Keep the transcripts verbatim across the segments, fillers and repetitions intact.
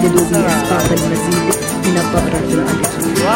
هددوا بإسقاط المزيد من الطائرات الأمريكية.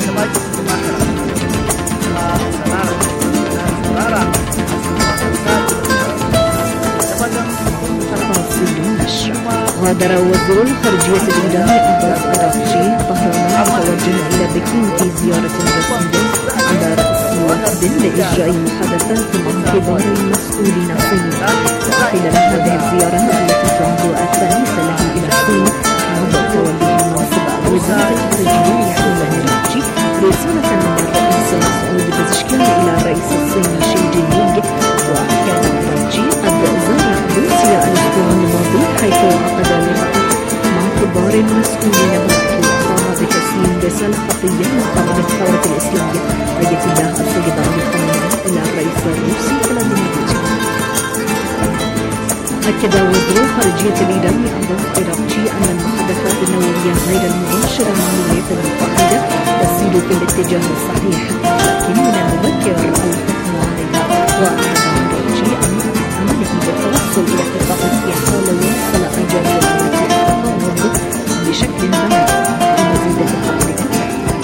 غادر وزير الخارجية الإيراني عباس أراغچي طهران متوجه إلى بكين في زيارة رسمية على رأس وفد لإجراء محادثات مع كبار المسؤولين الصينيين. خلال هذه الزيارة التي تعد الثالثة له إلى الصين منذ توليه منصب وزير الخارجية يحمل أراغچي رسالة من الرئيس مسعود بزشكيان إلى الرئيس الصيني شي جين بينغ. وكان أراغچي قد زار روسيا الأسبوع الماضي حيث عقد لقاء مع كبار المسؤولين بوقت قام بتسليم رسالة خطية من قائد الثورة الإسلامية أية الله السيد علي خامنئي إلى الرئيس الروسي فلاديمير بوتين. أكد وزير الخارجية الإيراني عباس أراغچي أن المحادثات النووية غير المباشرة مع الولايات المتحدة تسير في الاتجاه الصحيح، لكن من المبكر الحكم عليها. وأعاد أراغچي أن عمله بالتوصل إلى اتفاق حال وصل أجل التفاوض بشكل بالغ. المزيد في التقرير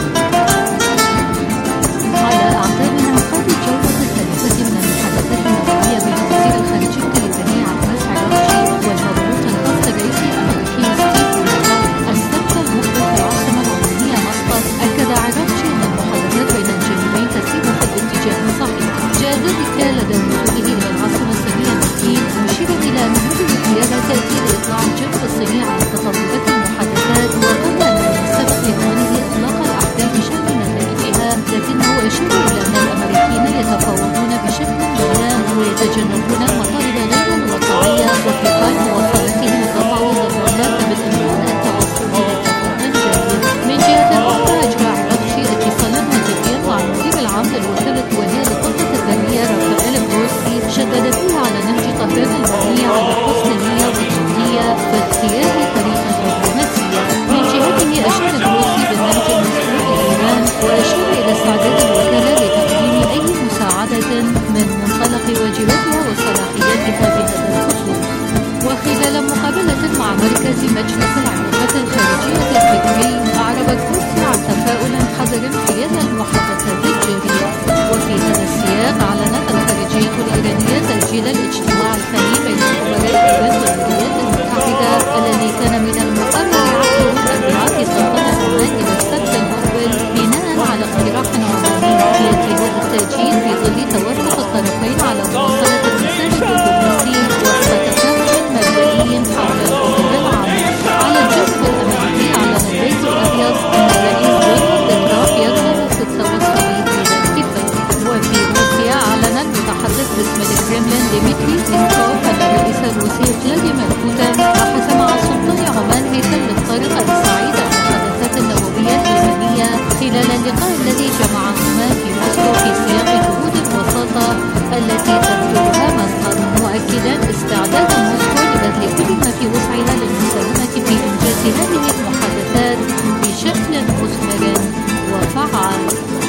على أعقاب انعقاد الجولة الثالثة من المحادثات النووية بين وزير الخارجية الإيراني عباس أراغچي والمبعوث الخاص الرئيس الأمريكي ستيف ويتكوف السبت المقبل في العاصمة العمانية مسقط، أكد أراغچي أن المحادثات بين الجانبين تسير في الاتجاه الصحيح. جاء ذلك لدى وصوله إلى العاصمة الصينية بكين، مشيرا إلى أن هذه الزيارة تأتي لإطلاع الجانب الصيني على تطورات المحادثات، وقال أن من السبق لإعلانه إطلاق الأحكام بشأن نتائجها، لكنه أشار إلى أن الأمريكيين يتفاوضون بشكل ملام ويتجنبون المطالب غير الواقعية، وفي حال مواصلتهم التفاوض الرغبة بالإمكان التوصل إلى اتفاق جيد. من جهة أخرى أجرى أراغچي اتصالا هاتفيا مع المدير العام للوكالة الدولية للطاقة الذرية رافائيل غروسي، شدد فيها على نهج طهران المبني على حسن نية وجدية في اختيار طريق الدبلوماسية. من جهته أشار غروسي بالنهج المشروع لإيران، وأشار إلى استعداد الوكالة لتقديم أي مساعدة من منطلق واجباتها وصلاحياتها بهذا الخصوص. وخلال مقابلة مع مركز مجلس العلاقات الخارجية الفكري، أعرب غروسي عن تفاؤل حذر حيال المحادثات الجارية. وفي هذا السياق أعلنت الخارجية الإيرانية تأجيل الاجتماع الثاني بين خبراء إيران والولايات المتحدة الذي كان من المقرر عقده الأربعاء في سلطنة عمان إلى السبت المقبل بناء على اقتراح عماني. يأتي هذا التأجيل في ظل توافق الطرفين على مواصلة المسار الدبلوماسي وسط تفاهم مبدئي حول الحوار العام. على الجانب الأمريكي أعلن البيت الأبيض أن الرئيس دونالد ترامب يرغب في التوصل إلى اتفاق. وفي روسيا أعلن المتحدث باسم الكرملين ديمتري بيسكوف أن الرئيس الروسي فلاديمير بوتين بحث مع سلطان عمان هيثم الطريق لتصعيد المحادثات النووية الإيرانية خلال اللقاء الذي جمعهما في موسكو في سياق جهود الوساطة التي تبذلها مسقط، مؤكدا استعداد موسكو لبذل كل ما في وسعها للمساهمة في إنجاز هذه المحادثات بشكل مثمر وفعال.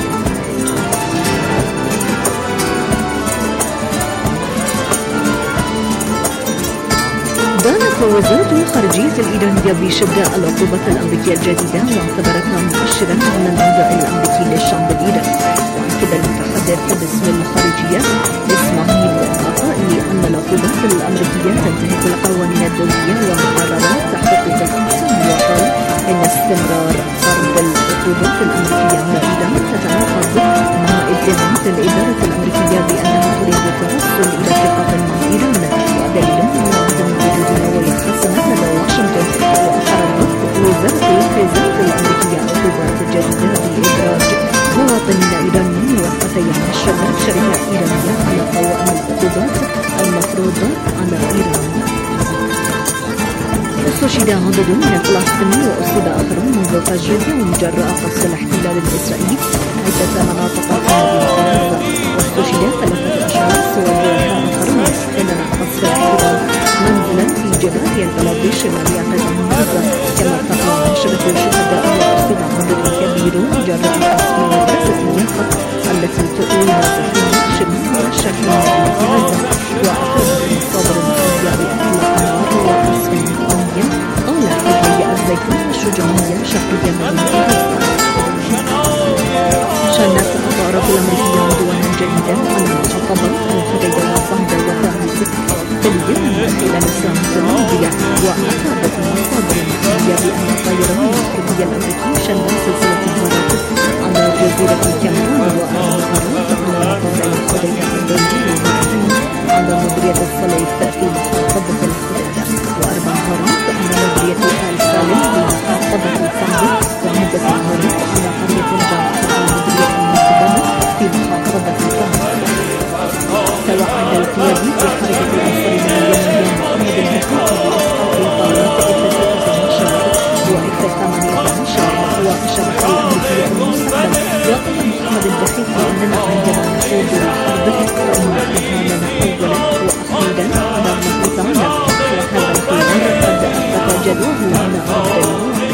دانت وزارة الخارجية الإيرانية بشدة العقوبات الأمريكية الجديدة واعتبرتها مؤشرا على العداء الأمريكي للشعب الإيراني. وأكد المتحدث باسم الخارجية إسماعيل العطائي أن العقوبات الأمريكية تنتهك القوانين الدولية ومقررات حقوق الإنسان، وقال إن استمرار فرض العقوبات الأمريكية على إيران تتناقض مع ادعاءات الإدارة الأمريكية بأنها تريد التوصل إلى اتفاق مع إيران، ودليل على عدم وجود نوايا حسنة لدى واشنطن. وأحرزت وزارة الخزانة الأمريكية عقوبات جديدة بإدراج مواطنين إيرانيين وقتي عشرات شركات إيرانية على قوائم العقوبات المفروضة على إيران. استشهد عدد من الفلسطينيين وأصيب آخرون منذ فجر يوم جراء قصف الاحتلال الإسرائيلي عدة مناطق في مدينة غزة. واستشهد ثلاثة أشخاص وجرح آخرون خلال قصف الاحتلال منزلا في جباليا البلد الشمالية قطاع غزة. كما ارتفع عشرة شهداء وأصيب عدد كبير جراء قصف مدرسة يافا التي تؤوي نازحين شمال الشرقية في غزة. وأفادت المصادر المصرية بإطلاق نار وقصف قوي طال في الهيئة الزيتونية الشجاعية شرقيا من غزة. شنت الأطراف الأمريكية عدوانا جديدا على مخططات الحديدة وصهد وفاعل تليا خلال الساعات الماضية. وأفادت المصادر المحلية بأن الطيران الحربي الأمريكي شن سلسلة غارات على جزيرة الكاميرون وأربع غارات على مطار الحديدة الدولي وغارتين على مديرية الصليف في محافظة الحديدة وأربع غارات على مديرية آل سالم في محافظة الصعيد وعدة غارات على قرية الباحة في مديرية المنصبة في محافظة الصعيد. توعد القيادي بحركة الأنصار اليمنية محمد البحيث بإسقاط الطائرات إف ستة عشر وإف ثمانية عشر وشرح الأمريكية المستقبل. وقال محمد البحيث أننا عندما نخوض الحرب فإن احتمالنا أولا وأخيرا على مقتضانا وهذا الخيار قد أثبت جدواه على أرض الواقع.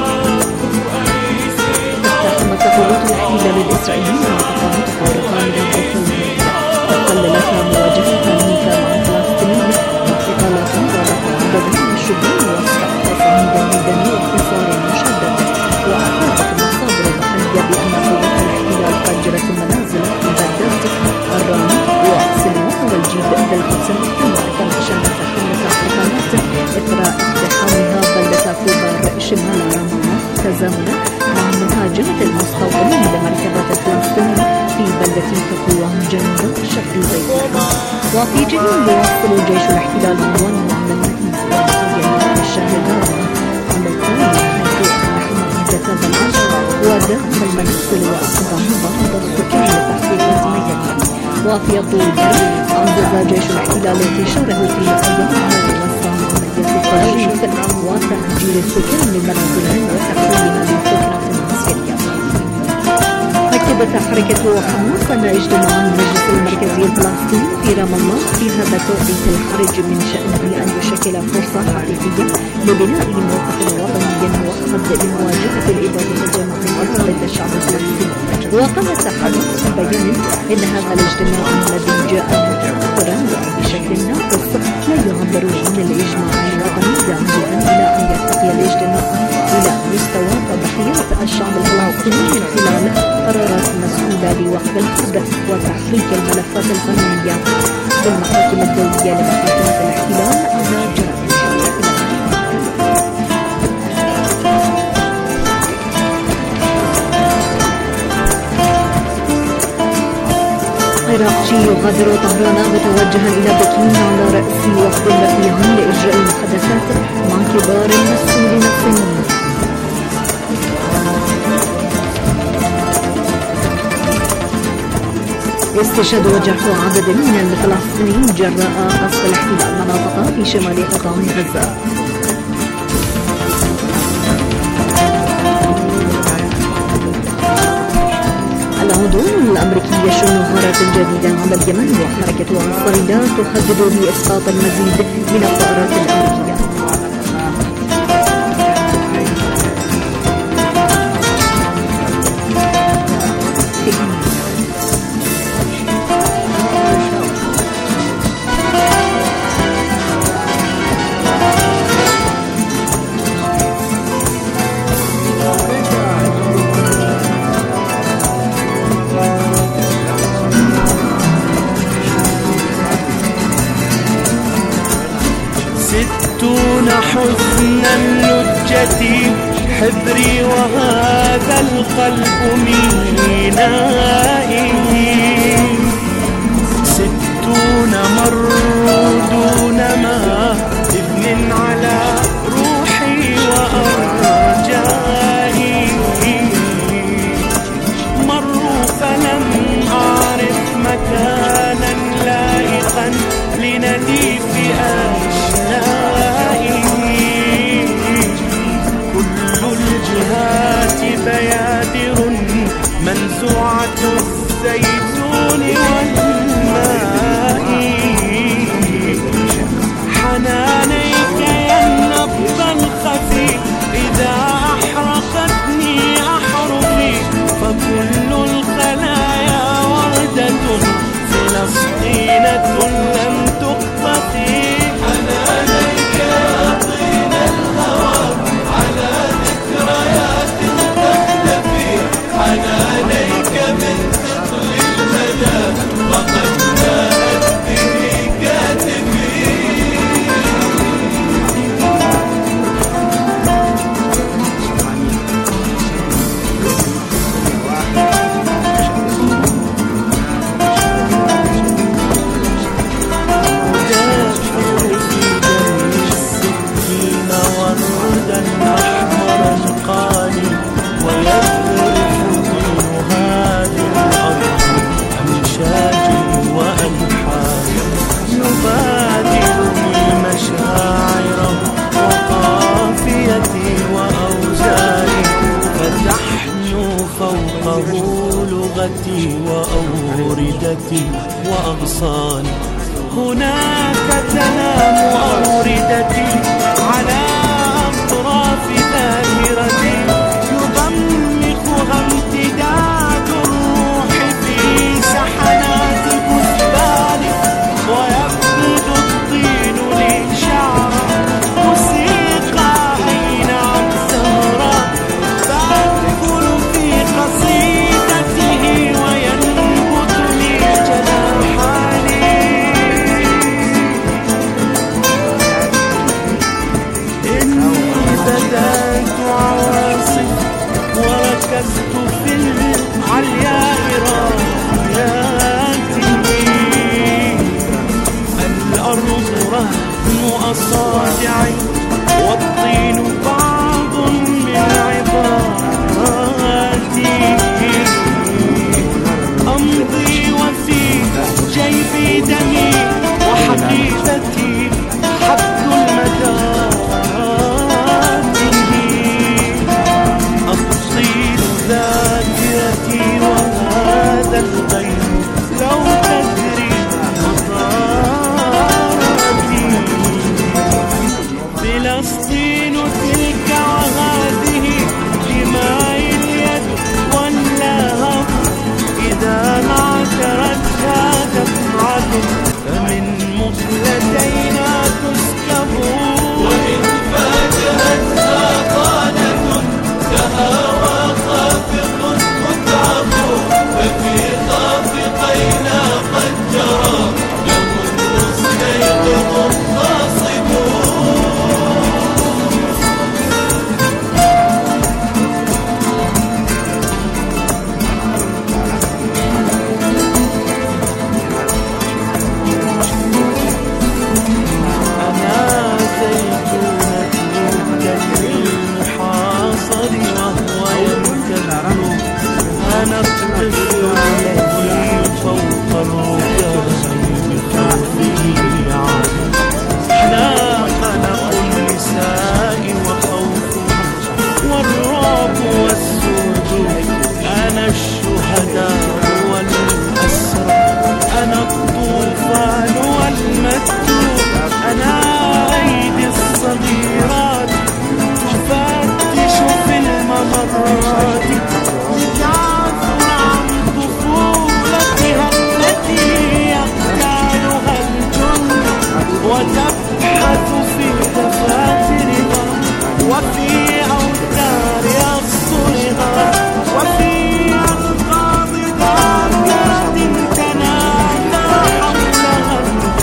اقتحمت قوات الاحتلال الإسرائيلي معتقلات حرقان الحوثيين تقللت مواجهتها مع الفلسطينيين واعتقالات ضربت عددا من الشبان واستحدث عند الميدان وحصار مشدد. وأفادت المصادر المحلية بأن قوات الاحتلال فجرت المنازل في بغداد الرام وسلوان والجيب بالقدس المحتلة كما شنت حملة اعتقالات إثر اقتحامها بلدة كوبار شمال رام الله تزامنا مع مهاجمة المستوطنين لمركبات الفلسطينيين في بلدة تقوى جنوب شرق البيت. وفي جنوب يواصل جيش الاحتلال عنوانه على المهيز والمخيمات الشاهدة على الطريق حيث اقتحم عدة العشر ودخل المنازل وأقضى بعض السكان لتحقيق ميدانية. وفي الضوء أنجز جيش الاحتلال انتشاره في أيام ووسع عملية التجريف وتهجير السكان من منازلهم وتحويلها لسكنة عسكرية. أكدت حركة حماس أن اجتماع المجلس المركزي الفلسطيني في رام الله في هذا توقيت الحرج من شأنه أن يشكل فرصة حقيقية لبناء موقف وطني موحد لمواجهة الإبادة الجماعية ضد الشعب الفلسطيني. وقالت حماس في بيان إن هذا الاجتماع الذي جاء متأخرا وبشكل ناقص لا يعبر عن الإجماع الوطني داعيا إلى أن يرتقي الاجتماع إلى مستوى تضحيات الشعب الفلسطيني من خلال قرارات مسؤولة لوقف الحرب وتحقيق الملفات القانونية بالمحاكم الدولية لمحاكمة الاحتلال على جرائم الحرب. عراقي يغادر طهران متوجها إلى بكين على رأس وفد رفيع لإجراء المحادثات مع كبار المسؤولين الصينيين. استشهد وجرح عدد من الفلسطينيين جراء قصف الاحتلال مناطق في شمال قطاع غزة. العدوان الأمريكي يشن غارات جديدة على اليمن وحركة الصهيونية تخدد بإسقاط المزيد من الطائرات الأمريكية. ستون حزنا اللجة حبري وهذا القلب مينائي. ستون مروا دون ما إذن على روحي وأرجائي. مروا فلم أعرف مكانا لائقا لنديف أشلائي. كل الجهات بيادر منزوعة الزيتون والماء. حنانيك يا النبض صيغتي وأوردتي وأغصاني. هناك تنام أوردتي على أطراف ذاكرتي، يضمخها امتداد الروح في سحنات بستاني، ويفقد الطين لي شعرا موسيقى أين عن سهرة، فأدخل في قصيدته وينبت لي جناحاني. إني بدأت عواصف وركزت في العلياء راياتي، الأرض رهن أصابعي والطين بعض من عباراتي. أمضي وفي جيبي دمي وحقيقتي حبل المدار، أفصيل ذاكرتي وهذا الغيب لو تدري مطاراتي. فلسطين تلك وهذه دماء اليد واللهب، إذا ما اعترتها دمعة فمن مصلتينا تسكب، وإن فاجأتها طانة تهاوى خافق متعب، ففي خافقينا قد جرى له المستيقظ الخاصب. أنا زيتونة المحاصر وهو يمتد، أنا الطفل الذي فوق الركاب بخوفه عاد. أنا خلق النساء وخوفها والرعب والسجود، أنا الشهداء والأسرى، أنا الطوفان والمكتوب، أنا أيدي الصغيرات تفتش في الممرات لتعثر عن طفولتها التي يقتالها الجن، وتبحث في دفاترها وفي أوتار أسطرها وفي أنقاض ذاكرة تنادى حولها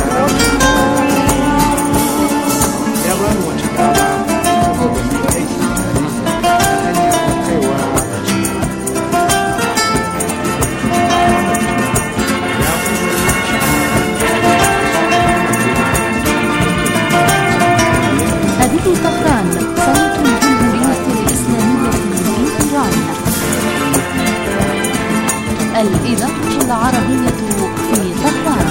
هذه طهران، صوت الجمهورية الإسلامية في إيران. الإذاعة العربية في طهران.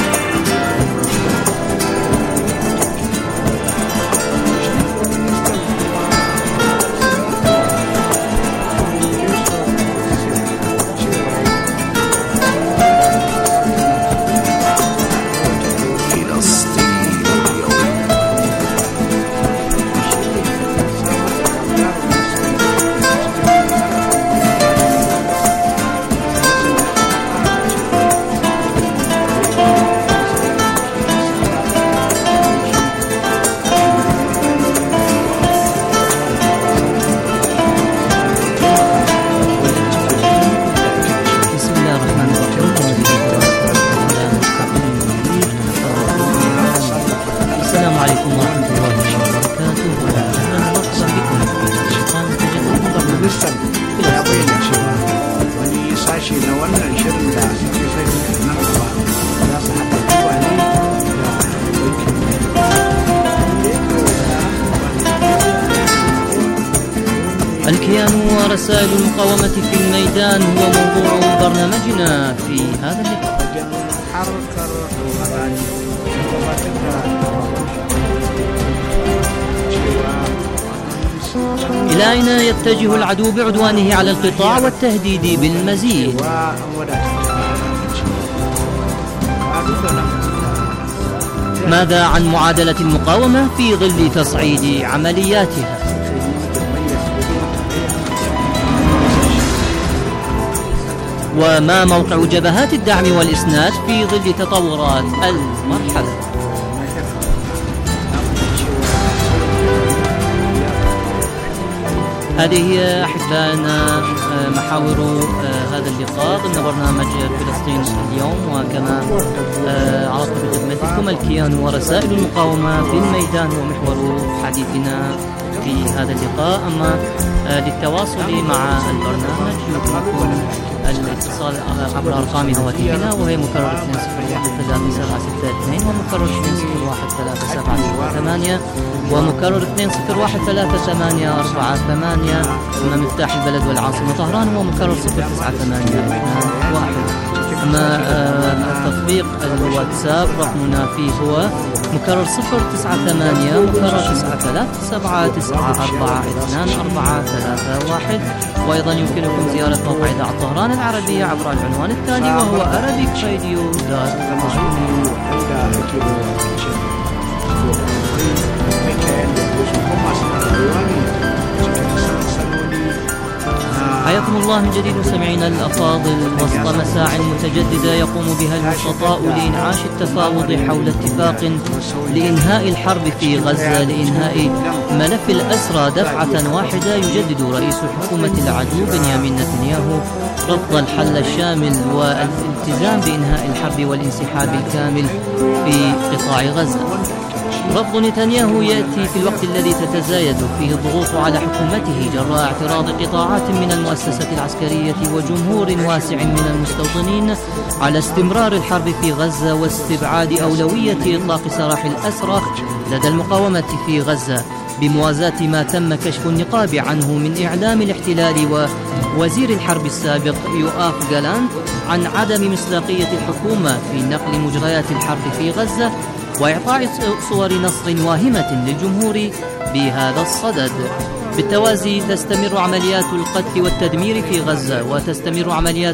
الكيان ورسائل المقاومة في الميدان هو موضوع برنامجنا في هذا اللقاء. إلى إلى أين يتجه العدو بعدوانه على القطاع والتهديد بالمزيد؟ ماذا عن معادلة المقاومة في ظل تصعيد عملياتها؟ وما موقع جبهات الدعم والإسناد في ظل تطورات المرحلة؟ هذه هي أحبائنا محاور هذا اللقاء ضمن برنامج فلسطين اليوم، وكما عرضت بخدمتكم الكيان ورسائل المقاومة في الميدان ومحور حديثنا في هذا اللقاء. أما للتواصل مع البرنامج يمكنكم الاتصال عبر أرقام هواتفنا، وهي مكرر اثنين صفر واحد ثلاثة سبعة ستة اثنين ومكرر اثنين صفر واحد ثلاثة سبعة ستة ثمانية ومكرر اثنين صفر واحد ثلاثة ثمانية أربعة ثمانية. أما مفتاح البلد والعاصمة طهران هو مكرر صفر تسعة ثمانية اثنان واحد. أما تطبيق الواتساب رقمنا فيه هو مكرر صفر تسعة ثمانية مكرر تسعة ثلاثة سبعة تسعة أربعة اثنان أربعة ثلاثة واحد. وأيضا يمكنكم زيارة موقع إذاعة طهران العربية عبر العنوان التالي وهو arabic radio dot حياكم الله من جديد مستمعينا الأفاضل، وسط مساع متجددة يقوم بها الوسطاء لإنعاش التفاوض حول اتفاق لإنهاء الحرب في غزة، لإنهاء ملف الأسرى دفعة واحدة، يجدد رئيس حكومة العدو بنيامين نتنياهو رفض الحل الشامل والالتزام بإنهاء الحرب والانسحاب الكامل في قطاع غزة. رفض نتنياهو يأتي في الوقت الذي تتزايد فيه الضغوط على حكومته جراء اعتراض قطاعات من المؤسسة العسكرية وجمهور واسع من المستوطنين على استمرار الحرب في غزة واستبعاد أولوية إطلاق سراح الأسرى لدى المقاومة في غزة، بموازاة ما تم كشف النقاب عنه من إعلام الاحتلال ووزير الحرب السابق يؤاف جالانت عن عدم مصداقية الحكومة في نقل مجريات الحرب في غزة وإعطاء صور نصر واهمة للجمهور بهذا الصدد. بالتوازي تستمر عمليات القتل والتدمير في غزة، وتستمر عمليات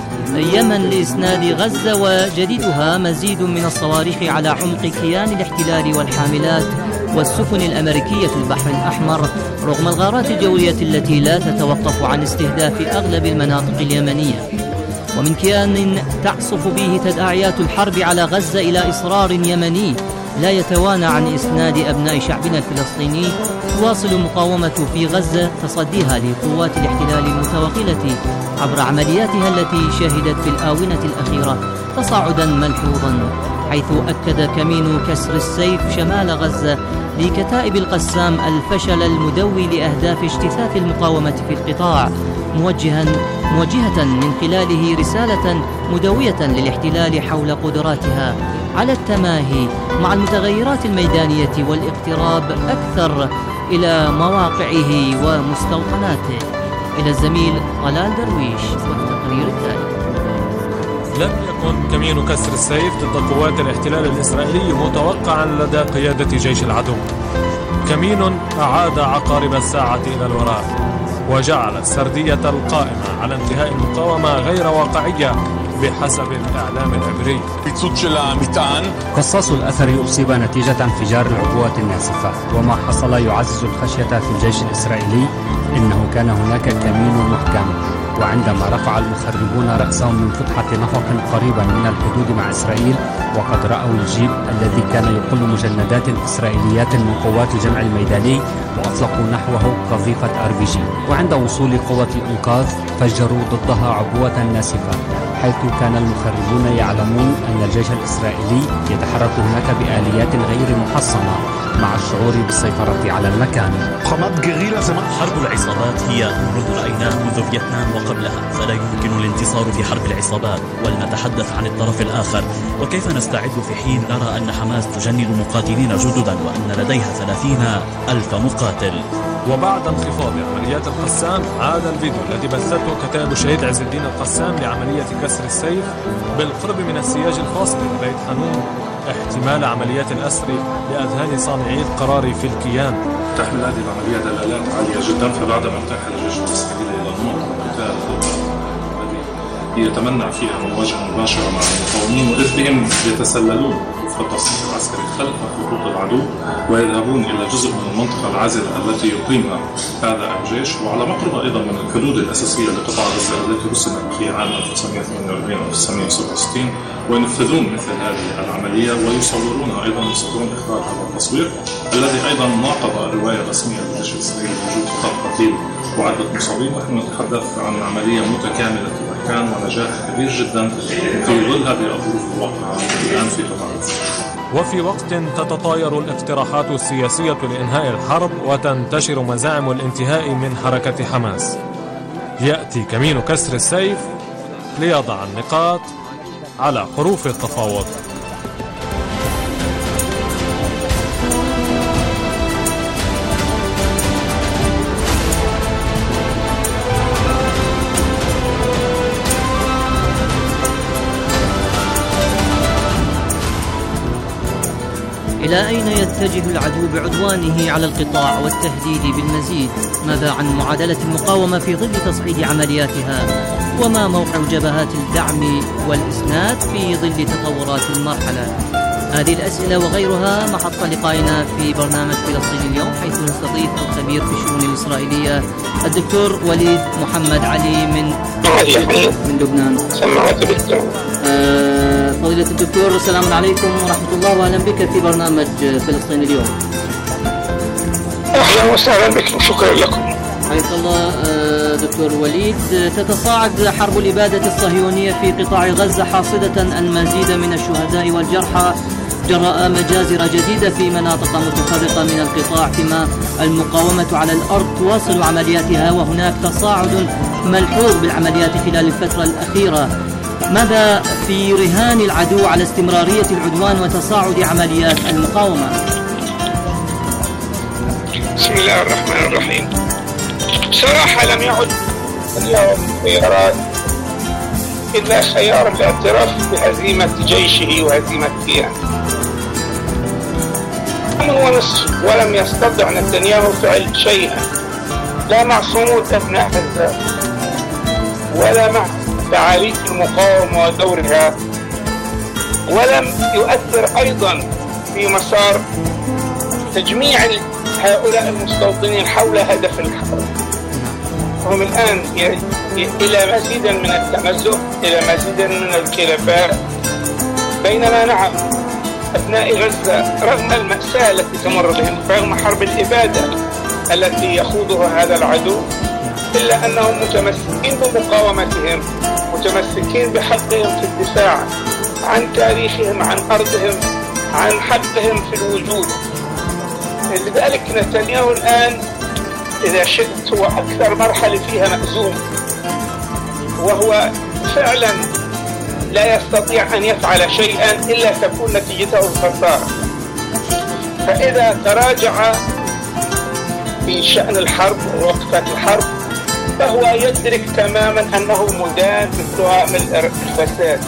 اليمن لإسناد غزة وجديدها مزيد من الصواريخ على عمق كيان الاحتلال والحاملات والسفن الأمريكية في البحر الأحمر، رغم الغارات الجوية التي لا تتوقف عن استهداف أغلب المناطق اليمنية. ومن كيان تعصف به تداعيات الحرب على غزة إلى إصرار يمني لا يتوانى عن إسناد أبناء شعبنا الفلسطيني، تواصل المقاومة في غزة تصديها لقوات الاحتلال المتوغلة عبر عملياتها التي شهدت في الآونة الأخيرة تصاعدا ملحوظا، حيث أكد كمين كسر السيف شمال غزة لكتائب القسام الفشل المدوي لأهداف اجتثاث المقاومة في القطاع، موجها موجهة من خلاله رسالة مدوية للاحتلال حول قدراتها على التماهي مع المتغيرات الميدانية والاقتراب أكثر إلى مواقعه ومستوطناته. إلى الزميل طلال درويش والتقرير التالي. لم يكن كمين كسر السيف ضد قوات الاحتلال الإسرائيلي متوقعا لدى قيادة جيش العدو. كمين أعاد عقارب الساعة إلى الوراء، وجعل السردية القائمة على انتهاء المقاومة غير واقعية بحسب الإعلام العبري. قصاص الأثر أصيب نتيجة انفجار العبوات الناسفة، وما حصل يعزز الخشية في الجيش الإسرائيلي. إنه كان هناك كمين محكم، وعندما رفع المخربون رأسهم من فتحة نفق قريبا من الحدود مع إسرائيل، وقد رأوا الجيب الذي كان يقل مجندات إسرائيليات من قوات الجمع الميداني، وأطلقوا نحوه قذيفة آر بي جي، وعند وصول قوة الإنقاذ فجروا ضدها عبوة ناسفة، حيث كان المخربون يعلمون أن الجيش الإسرائيلي يتحرك هناك بآليات غير محصنة مع الشعور بالسيطرة على المكان. حرب العصابات هي أمر رأيناه منذ فيتنام وقبلها، فلا يمكن الانتصار في حرب العصابات. ولنتحدث عن الطرف الآخر، وكيف نستعد في حين نرى أن حماس تجند مقاتلين جددا وأن لديها ثلاثين ألف مقاتل. وبعد انخفاض عمليات القسام، عاد الفيديو الذي بثته كتائب الشهيد عز الدين القسام لعملية كسر السيف بالقرب من السياج الفاصل ببيت حنون احتمال عمليات الأسر لأذهان صانعي القرار في الكيان. تحمل هذه العملية دلالات عالية جدا تنفذ عدم ارتاح الجيش الإسرائيلي إلى نمط القتال الذي يتمنع فيه المواجهة المباشرة مع المقاومين، وإذ بهم يتسللون وفق التصنيف العسكري خلف خطوط العدو ويذهبون إلى جزء من المنطقة العازلة التي يقيمها هذا الجيش، وعلى مقربة أيضا من الحدود الأساسية لقطاع غزة التي رسمت في عام ألف وتسعمائة وثمانية وأربعين و ألف وتسعمائة وسبعة وستين، وينفذون مثل هذه العملية ويصورونها أيضا، يصورون إخراج هذا التصوير الذي أيضا ناقض الرواية الرسمية للجيش الإسرائيلي بوجود فقط قتيل وعدة مصابين. نحن نتحدث عن عملية متكاملة الأركان ونجاح كبير جدا في ظل هذه الظروف الواقعة الآن في قطاع غزة. وفي وقت تتطاير الاقتراحات السياسية لإنهاء الحرب وتنتشر مزاعم الانتهاء من حركة حماس، يأتي كمين كسر السيف ليضع النقاط على حروف التفاوض. إلى أين يتجه العدو بعدوانه على القطاع والتهديد بالمزيد؟ ماذا عن معادلة المقاومة في ظل تصعيد عملياتها؟ وما موقع جبهات الدعم والإسناد في ظل تطورات المرحلة؟ هذه الأسئلة وغيرها محط لقائنا في برنامج فلسطين اليوم، حيث نستضيف الخبير في الشؤون الإسرائيلية الدكتور وليد محمد علي من من لبنان. آه فضيلة الدكتور، السلام عليكم ورحمة الله وأهلا بك في برنامج فلسطين اليوم. أهلا وسهلا بكم وشكرا لكم. حياك الله دكتور وليد. تتصاعد حرب الإبادة الصهيونية في قطاع غزة حاصدة المزيد من الشهداء والجرحى جراء مجازر جديدة في مناطق متفرقة من القطاع، فيما المقاومة على الأرض تواصل عملياتها، وهناك تصاعد ملحوظ بالعمليات خلال الفترة الأخيرة. ماذا في رهان العدو على استمرارية العدوان وتصاعد عمليات المقاومة؟ بسم الله الرحمن الرحيم. بصراحة لم يعد اليوم خيارات إلا خيار الاعتراف بهزيمة جيشه وهزيمة كيانه. ونصف ولم يستطع نتنياهو فعل شيئا، لا مع صمود أبناء غزة ولا مع تعاريف المقاومة ودورها، ولم يؤثر أيضا في مسار تجميع هؤلاء المستوطنين حول هدف الحرب. هم الآن إلى مزيد من التمزق، إلى مزيد من الخلافات، بينما نعم أبناء غزة رغم المأساة التي تمر بهم، رغم حرب الإبادة التي يخوضها هذا العدو، إلا أنهم متمسكين بمقاومتهم، متمسكين بحقهم في الدفاع عن تاريخهم، عن أرضهم، عن حقهم في الوجود. لذلك نتنياهو الآن إذا شئت هو أكثر مرحلة فيها مأزوم، وهو فعلا لا يستطيع أن يفعل شيئا إلا تكون نتيجته الخسارة. فإذا تراجع في شأن الحرب ووقفة الحرب فهو يدرك تماما أنه مدان بتهم الفساد،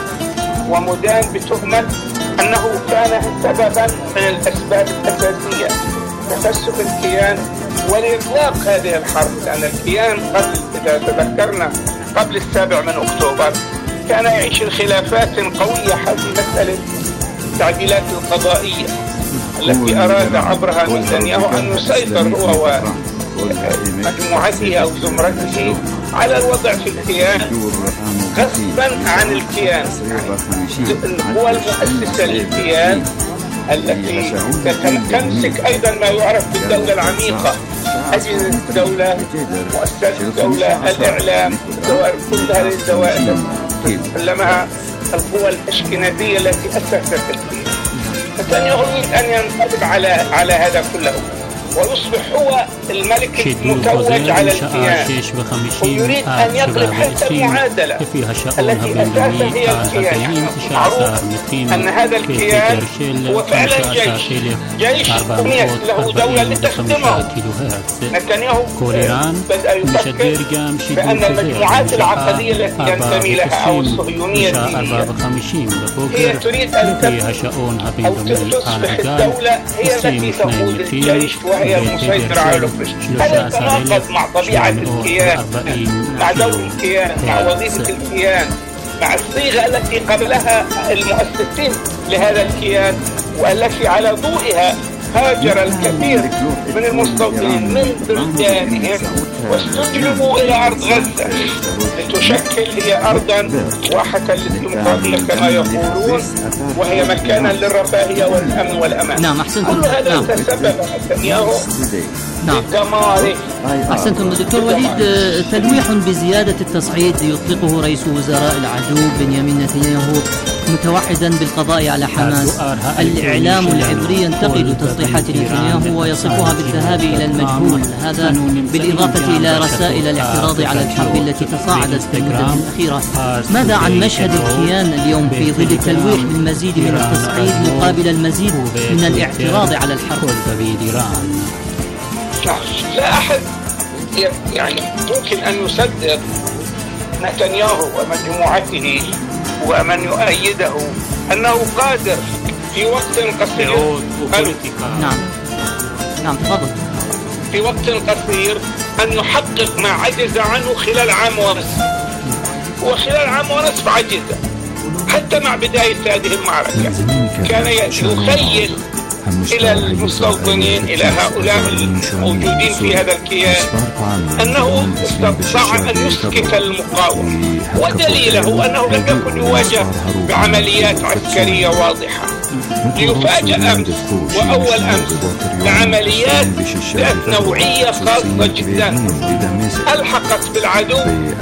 ومدان بتهمة أنه كان سببا من الأسباب الأساسية تفسخ الكيان ولإطلاق هذه الحرب. لأن الكيان قبل، إذا تذكرنا، قبل السابع من أكتوبر كان يعيش الخلافات قوية حول مسألة التعديلات القضائية التي أراد عبرها نتنياهو أن يسيطر هو ومجموعته أو زمرته على الوضع في الكيان غصبا عن الكيان. القوى المؤسسة للكيان التي تمسك أيضا ما يعرف بالدولة العميقة، أجهزة الدولة، مؤسسات الدولة، الإعلام، كل هذه الدوائر علمها القوى الأشكنازية التي أسست الكيان. نتنياهو يريد أن ينقلب على على هذا كله ويصبح هو الملك المتوج على الكيان، ويريد أن يقلب حتى المعادلة التي أساسا هي الكيان. معروف أن هذا الكيان هو فعلا جيش جيش بنيت له دولة لتخدمه. نتنياهو بدأ يفكر بأن المجموعات العقدية التي ينتمي لها أو الصهيونية الدينية هي تريد أن تصبح الدولة هي التي تقود الجيش، وهي هي المسيطرة على الأوبريشن. هذا يتناقض مع طبيعة الكيان، مع دور الكيان، مع وظيفة الكيان، مع الصيغة التي قبلها المؤسسين لهذا الكيان، والتي على ضوئها هاجر الكثير من المستوطنين من بلدانهم واستجلبوا إلى أرض غزة لتشكل هي أرضا واحة للديمقراطية كما يقولون، وهي مكانا للرفاهية والأمن والأمان. نعم أحسنتم. كل هذا نعم. تسبب نتنياهو نعم. بدماره. أحسنتم دكتور وليد. تلويح بزيادة التصعيد يطلقه رئيس وزراء العدو بنيامين نتنياهو متوعدا بالقضاء على حماس. الإعلام العبري ينتقد تصريحات نتنياهو ويصفها بالذهاب إلى المجهول، هذا بالإضافة إلى رسائل الاعتراض على الحرب التي تصاعدت في المدة الأخيرة. ماذا عن مشهد الكيان اليوم في ظل التلويح بالمزيد من التصعيد مقابل المزيد من الاعتراض على الحرب؟ لا أحد يعني ممكن أن يصدق نتنياهو ومجموعته ومن يؤيده أنه قادر في وقت قصير نعم نعم تفضل في وقت قصير أن يحقق ما عجز عنه خلال عام ونصف، وخلال عام ونصف عجز حتى مع بداية هذه المعركة. كان يخيل إلى المستوطنين، إلى هؤلاء الموجودين في هذا الكيان، أنه استطاع أن يسكت المقاومة، ودليله أنه لم يكن يواجه بعمليات عسكرية واضحة. ليفاجأ أمس وأول أمس بعمليات ذات نوعية خاصة جدا ألحقت بالعدو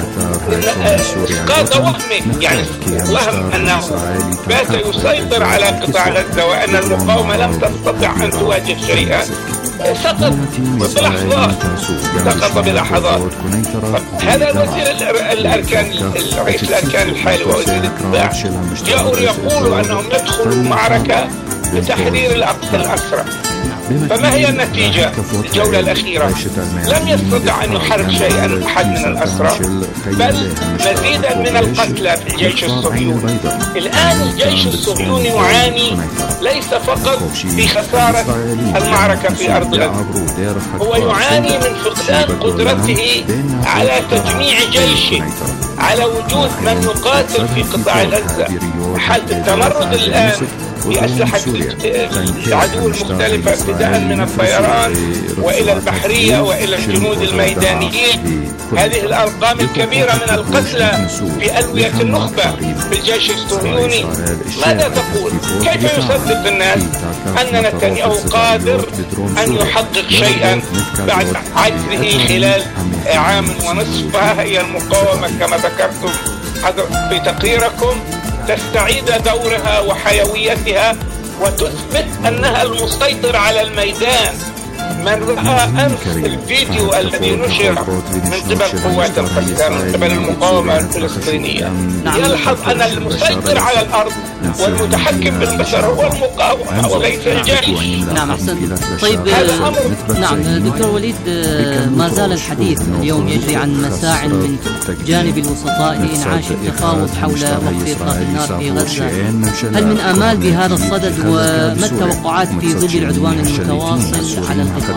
إسقاط وهمه، يعني وهم أنه بات يسيطر على قطاع غزة وأن المقاومة لم تستطع أن تواجه شيئا. سقط بلحظات، سقط بلحظات. هذا وزير الأركان، رئيس الأركان الحالي ووزير الدفاع جاءوا يقولوا أنهم يدخلوا معركة لتحرير الأسرى. فما هي النتيجة؟ الجولة الأخيرة لم يستطع أن يحرر شيئا أحد من الأسرى، بل مزيدا من القتلى في الجيش الصهيوني. الآن الجيش الصهيوني يعاني ليس فقط في خسارة المعركة في أرض غزة، هو يعاني من فقدان قدرته على تجميع جيشه، على وجود من يقاتل في قطاع غزة. حالة التمرد الآن بأسلحة العدو المختلفة ابتداء من الطيران وإلى البحرية وإلى الجنود الميدانيين. هذه الأرقام الكبيرة من القتلى في ألوية النخبة في الجيش الصهيوني ماذا تقول؟ كيف يصدق الناس أن نتنياهو قادر أن يحقق شيئا بعد عجزه خلال عام ونصف؟ هي المقاومة كما ذكرتم في تقريركم تستعيد دورها وحيويتها وتثبت أنها المسيطر على الميدان. من رأى أمس الفيديو الذي نشر من قبل قوات القسام من قبل المقاومة الفلسطينية يلحظ أن المسيطر على الأرض والمتحكم بالبشر هو المقاومة وليس الجيش. نعم أحسن. طيب نعم دكتور وليد، ما زال الحديث اليوم يجري عن مساع من جانب الوسطاء لإنعاش التفاوض حول وقف إطلاق النار في غزة. هل من آمال بهذا الصدد، وما التوقعات في ظل العدوان المتواصل على القطاع؟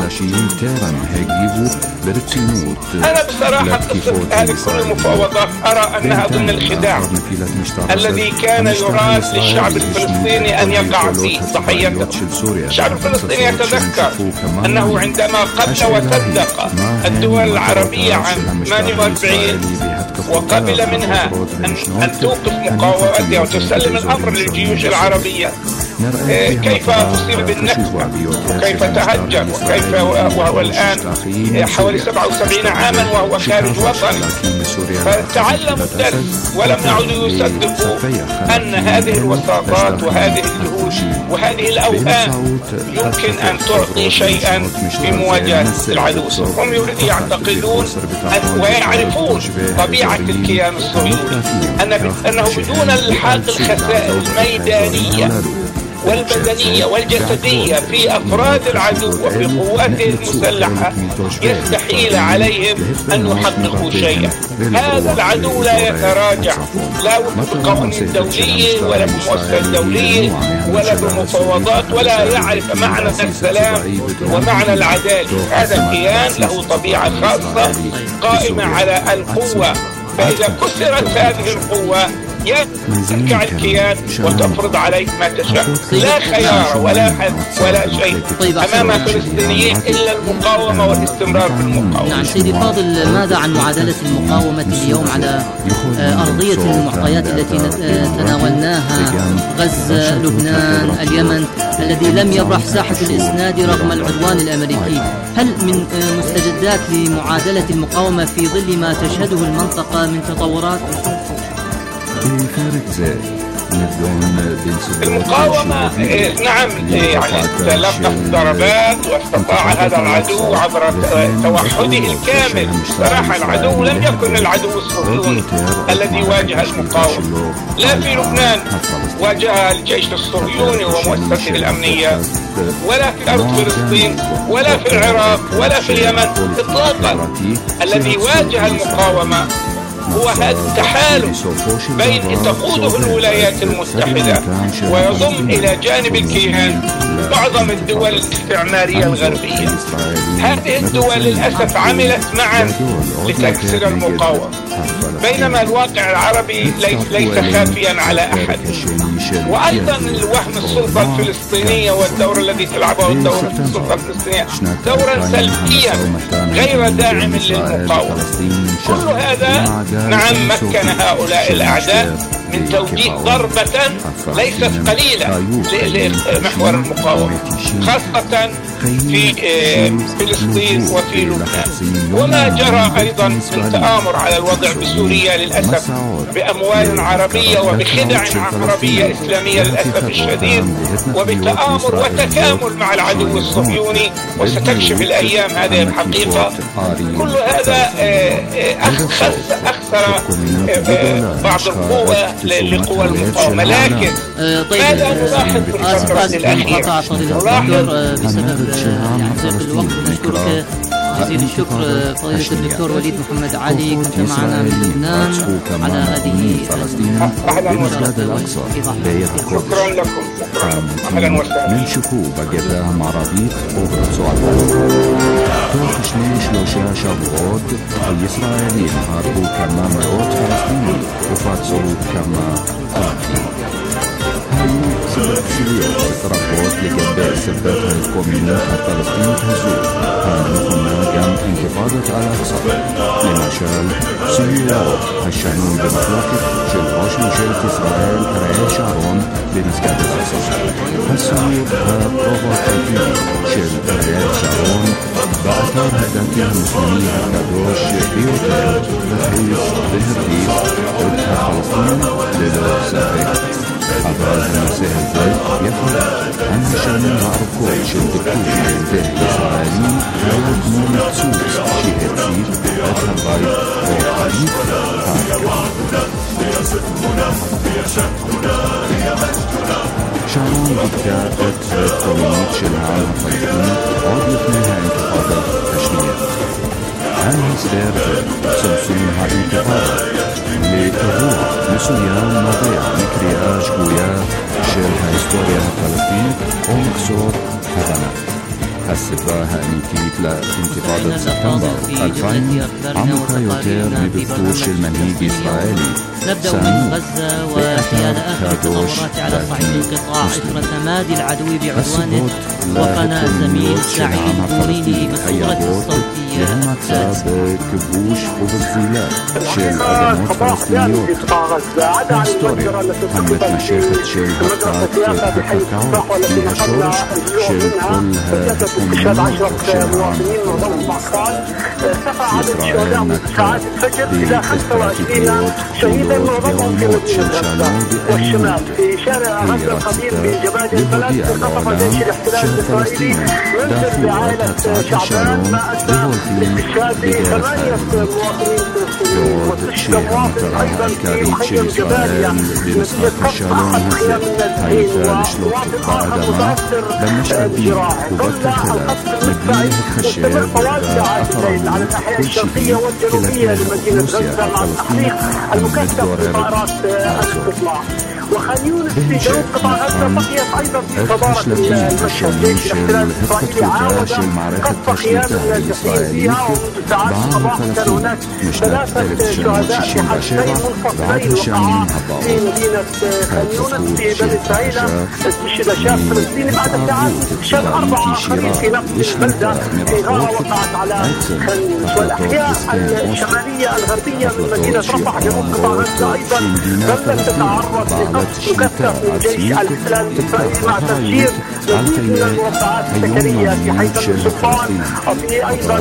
أنا بصراحة هذه كل المفاوضات أرى أنها ضمن الخداع الذي كان يراد للشعب الفلسطيني أن يقع فيه ضحيته. الشعب الفلسطيني يتذكر أنه عندما قبل وصدق الدول العربية عام ثمانية وأربعين وقبل منها أن, أن توقف مقاومتها وتسلم الأمر للجيوش العربية، كيف أصيب بالنكبة وكيف تهجم وكيف وهو الآن حوالي سبعة وسبعين عاما وهو خارج وطني. فتعلموا الدرس ولم يعودوا يصدقوا أن هذه الوساطات وهذه الجهود وهذه الأوهام يمكن أن تعطي شيئا في مواجهة العدو. هم يعتقدون ويعرفون طبيعة الكيان الصهيوني أنه بدون الحاق الخسائر الميدانية والبدنية والجسدية في أفراد العدو وفي قواته المسلحة يستحيل عليهم أن يحققوا شيئا. هذا العدو لا يتراجع، لا وفق القوانين الدولية ولا بالمؤسسة الدولية ولا بالمفاوضات، ولا يعرف معنى السلام ومعنى العدالة. هذا الكيان له طبيعة خاصة قائمة على القوة، فإذا كسرت هذه القوة يرجع الكيان وتفرض عليك ما تشاء. لا خيار ولا حد ولا شيء أمام الفلسطينيين إلا المقاومة والاستمرار في المقاومة. نعم سيدي فاضل، ماذا عن معادلة المقاومة اليوم على أرضية المعطيات التي تناولناها؟ غزة، لبنان، اليمن الذي لم يبرح ساحة الإسناد رغم العدوان الأمريكي. هل من مستجدات لمعادلة المقاومة في ظل ما تشهده المنطقة من تطورات؟ المقاومة نعم يعني تلقى الضربات واستطاع هذا العدو عبر توحده الكامل. صراحة العدو لم يكن العدو الصهيوني الذي واجه المقاومة، لا في لبنان واجه الجيش الصهيوني ومؤسسته الأمنية، ولا في أرض فلسطين ولا في العراق ولا في اليمن إطلاقا. الذي واجه المقاومة هو هذا التحالف بين تقوده الولايات المتحدة ويضم إلى جانب الكيان معظم الدول الاستعمارية الغربية. هذه الدول للأسف عملت معا لتكسر المقاومة، بينما الواقع العربي ليس, ليس خافيا على أحد. وأيضا الوهم السلطة الفلسطينية والدور الذي تلعبه الدولة السلطة الفلسطينية دورا سلبيا غير داعم للمقاومة. كل هذا نعم مكن هؤلاء الأعداء من توجيه ضربة ليست قليلة لمحور المقاومة، خاصة في فلسطين وفي لبنان. وما جرى أيضا من تآمر على الوضع بسوريا للأسف بأموال عربية وبخدع عربية إسلامية للأسف الشديد، وبتآمر وتكامل مع العدو الصهيوني، وستكشف الأيام هذه الحقيقة. كل هذا أخسر بعض القوة لقوى المقاومة. لكن ماذا نلاحظ في الفترة الأخيرة؟ نلاحظ بسبب ضيق الوقت. نشكرك جزيل الشكر فضيلة الدكتور وليد محمد علي، كنت معنا من لبنان على هذه بمسجد الأقصى شكرا لكم. أهلا وسهلا. من شكوبة قدام عربية وبرسوات تركش من شلوشا شابوت الإسرائيليين هاربوا كما مئات فلسطيني وفاتوا كما قاتل. هاي سبب سلية تربط لقباء سبب الكوميونات الفلسطينية هزول. هاي كنا قام انتفاضة على الأقصى لمشال سلية هالشانون بمخلوقة شل روش مشيلة إسرائيل رأي شارون بمسجد الأقصى. هالسلية ها بروفوكاتيف شل رأي شارون بأثار هداتها المسلمين الكادوش بيوتيل بحيث ظهر ضدها فلسطين للو سافر. أبراز المسيح الزيت يفعل عن شانين معركوش الدكتور الزيت الإسرائيلي رايد مون تسوس شيء هتسير أتهباي وقريب شارون بكاتت كومينيت شلعان الفلسطيني عود يثنيها انتفاضة تشنية. هذه السير سمسونها انتفاضة لتروح لسوريان مضيع مكرياج قويا شيرها هستوريا فلسطين ومكسور هبنا. السباها أميكيت لانتفاضة سبتمبر ألفين عمقا يوتير بدستور المنهيج الإسرائيلي. نبدأ من غزة وحيال آخر التطورات على صعيد القطاع إثر تمادي العدو بعدوانه. وقنا الزميل سعيد البوريني بالصورة الصوتية التالية. كبوش وبالزيلات شيل أدمات فلسطينيوت هستوريا همت مشيخة شيل هكات كاكاكاو فيها شورش شيل كلها هكومينات وشيلان إسرائيل نكتات باستراتيجيات حدود يوموت شلشالون بأمنوت في رأستا للوديع الإعلام شل فلسطين دافور هتسعة شالوم بهولتين بدافع يود الشيخ مطرع كاريت شي إسرائيل بمسحة الشالوم هزل هيثال شلوط بعدما بمش أبين وبكر خلاف مدينة خشير وغاء أفرامون كل شيء كلا كان روسيا فلسطين المدور وخان يونس في جنوب قطاع غزة بقيت أيضا في صدارة المشهدين في الاحتلال الإسرائيلي عاود قصف قيام النازحين فيها ومنذ ساعات الصباح كان هناك ثلاثة شهداء في حادثين منفصلين وقعا في مدينة خان يونس في بني إسرائيل. استشهد شاب فلسطيني بعد ساعات استشهاد أربعة آخرين في نفس البلدة في غارة وقعت على خان يونس. والأحياء الشمالية الغربية من مدينة رفح جنوب قطاع غزة أيضا ظلت تتعرض مكثف من جيش الاحتلال الإسرائيلي مع تفجير مزيد من الموقعات السكنية في حيث السلطان وفي أيضا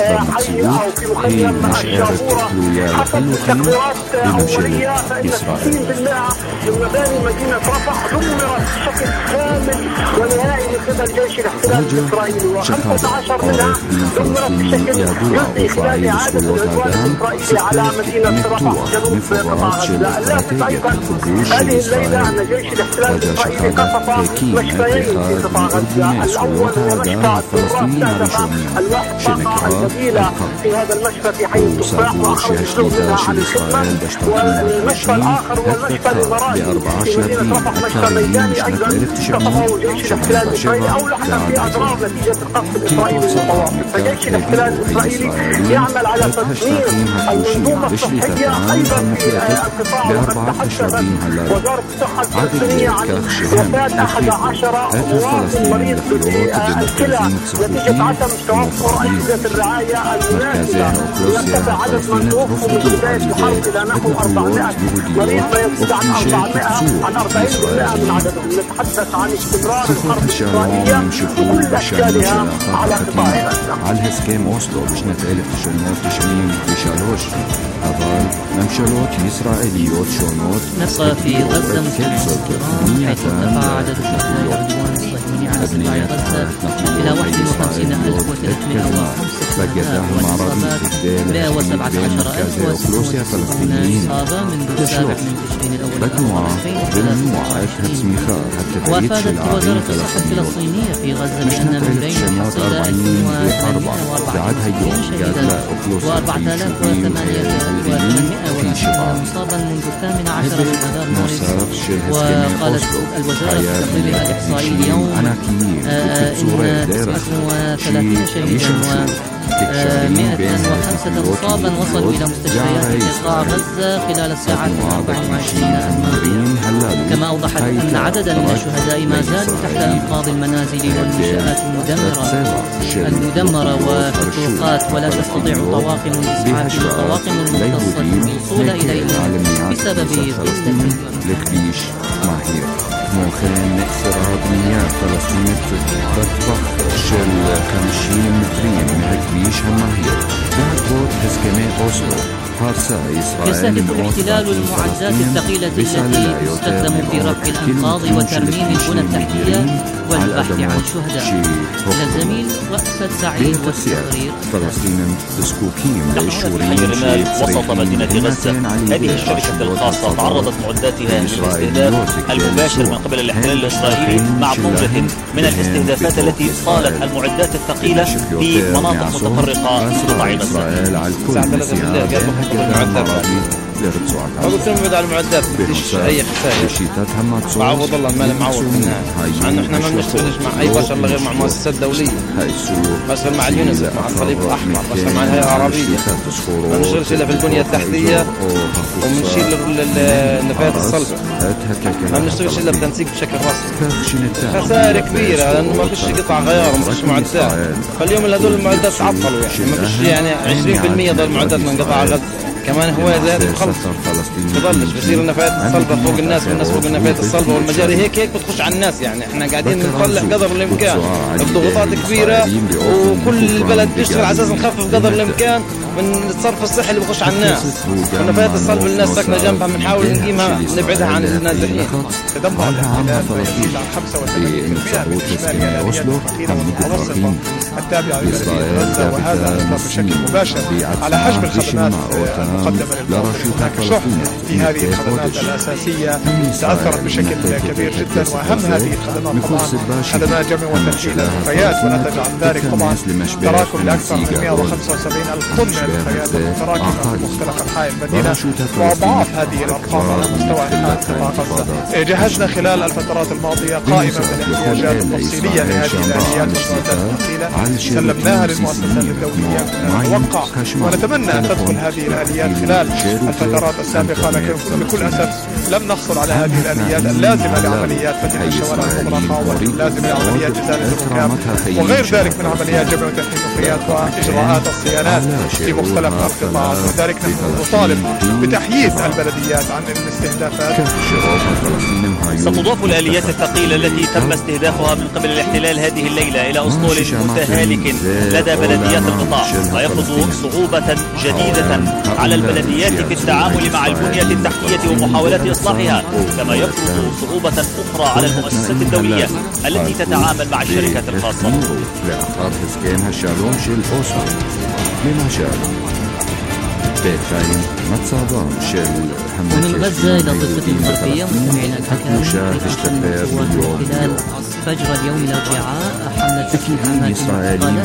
حي أو في مخيم الشابورة. حسب تقديرات أولية فإن ستين بالمئة من مباني مدينة رفح دمرت بشكل كامل ونهائي من قبل جيش الاحتلال الإسرائيلي وخمسة عشر منها دمرت بشكل جزئي خلال إعادة العدوان الإسرائيلي على مدينة رفح جنوب قطاع غزة. اللافت أيضا هذه الليلة أن جيش الاحتلال الإسرائيلي قصف مشفيين في قطاع غزة. الأول هو مشفى الدرة الثالثة الواحد طاقة البديلة في هذا المشفى في حي التفاح وأخرج الجزء منها عن الخدمة. والمشفى الآخر هو المشفى الإماراتي في مدينة رفح مشفى ميداني أيضا قصفه جيش الاحتلال الإسرائيلي أو لحق في أضرار نتيجة القصف الإسرائيلي المتواصل. فجيش الاحتلال الإسرائيلي يعمل على تدمير المنظومة الصحية أيضا في القطاع وقد تحدثت وزارة الصحة الفلسطينية عن وفاة أحد عشر مواطن مريض بالكلى نتيجة عدم توفر أجهزة الرعاية المناسبة. يرتفع عدد من توفوا من بداية الحرب إلى نحو أربعمائة مريض ما يزيد عن أربعمائة عن أربعين بالمئة من عددهم. نتحدث عن استمرار الحرب الإسرائيلية بكل أشكالها على قطاع غزة. على هسكام أوسلو باش نتألف شنوت تشمين بشالوش أظل ممشلوت إسرائيليوت شونوت نبقى في غزة مستمعين الكرام حيث ارتفع عدد شهداء العدوان الصهيوني على قطاع غزة إلى واحد وخمسين ألف وثلاثمائة وخمسة والإصابات مئة وسبعة عشر ألف وستون إصابة منذ السابع من تشرين الأول ألفين وثلاثة وعشرين. وأفادت وزارة الصحة الفلسطينية في غزة بأن من بين الحصيلة ألف وثمانمائة وأربعة وستين شهيدا وأربعة آلاف وثمانية وثمانمائة مصابا منذ الثامن عشر من آذار مارس. وقالت الوزارة في تقريرها الإحصائي اليوم إن تسعة وثلاثين شهيدا ومئة وخمسة مصابا وصلوا إلى مستشفيات قطاع غزة خلال الساعات الأربع وعشرين الماضية. كما أوضحت أن عددا من الشهداء ما زالوا تحت أنقاض المنازل والمنشآت المدمرة المدمرة وفي الطرقات ولا تستطيع طواقم الإسعاف والطواقم المختصة الوصول إليهم بسبب قلة لكبيش ماهير موخين سراب مياه فلسطين بطبخ شل خمسين مترين من كبيش هماهير بعد بوت هسكمي أوسلو. يستهدف الاحتلال المعدات الثقيلة التي تستخدم في رفع الأنقاض وترميم البنى التحتية والبحث عن الشهداء. إلى الزميل رأفت سعيد والتقرير. فلسطين زكوكين حي الرمال وسط مدينة غزة. هذه الشركة الخاصة تعرضت معداتها للاستهداف المباشر من قبل الاحتلال الإسرائيلي مع موجة من الاستهدافات التي صالت المعدات الثقيلة في مناطق متفرقة في قطاع غزة. قلت لهم بدأ المعدات بديش أي خسائر معوض الله المال معوض منها عنه إحنا ما بنشتغلش مع أي بشر غير مع مؤسسات دولية. بشتغل مع اليونسف مع الصليب الأحمر بشتغل مع الهيئة العربية. ما بنشتغلش إلا في البنية التحتية وبنشيل النفايات الصلبة. ما بنشتغلش إلا بتنسيق بشكل رسمي. خسائر كبيرة لأنه ما فيش قطع غيار وما فيش معدات. فاليوم اللي هذول المعدات تعطلوا يعني ما فيش يعني عشرين بالمئة ضل المعدات من قطاع غزة. كمان هو زاد مخلص بضلش بصير النفايات الصلبة فوق الناس والناس فوق النفايات الصلبة والمجاري هيك هيك بتخش على الناس. يعني احنا قاعدين نطلع قدر الامكان الضغوطات كبيرة وكل البلد بيشتغل على اساس نخفف قدر الامكان من الصرف الصحي اللي بخش على الناس. ونفايات الصلب الناس ساكنه جنبها بنحاول نقيمها نبعدها عن النازحين. تدمر الاحتلال ما يزيد عن خمسة وثمانين بالمئة من إجمالي آليات التثقيل المتوسطة التابعة لبلدية غزة، وهذا أثر بشكل مباشر على حجم الخدمات المقدمة للمواطنين. هناك شح في هذه الخدمات الأساسية تأثرت بشكل كبير جدا، وأهم هذه الخدمات طبعا خدمات جمع وتنشيل النفايات، ونتج عن ذلك طبعا تراكم لأكثر من مئة وخمسة وسبعين ألف طن من النفايات المتراكمة في مختلف أنحاء المدينة، وأضعاف هذه الأرقام على مستوى أنحاء قطاع غزة. جهزنا خلال الفترات الماضية قائمة من الاحتياجات التفصيلية لهذه الآليات والمعدات الثقيلة، سلمناها للمؤسسات الدولية من المتوقع، ونتمنى أن تدخل هذه الآليات خلال الفترات السابقة، لكن بكل أسف لم نحصل على هذه الآليات اللازمة لعمليات فتح الشوارع المغلقة واللازمة لعمليات إزالة الركام وغير ذلك من عمليات جمع وتحميل النفايات وإجراءات الصيانات في مختلف القطاعات. لذلك نحن نطالب بتحييد البلديات عن الاستهدافات. ستضاف الآليات الثقيلة التي تم استهدافها من قبل الاحتلال هذه الليلة إلى أسطول متهالك لدى بلديات القطاع، ويفرض صعوبة جديدة على البلديات في التعامل مع البنية التحتية ومحاولات إصلاحها، كما يفرض صعوبة أخرى على المؤسسات الدولية التي تتعامل مع الشركات الخاصة. ومن غزة إلى ضفة الغربية مستمعينا الكرام، خلال فجر اليوم الأربعاء حملة تكتيكات وانتقالات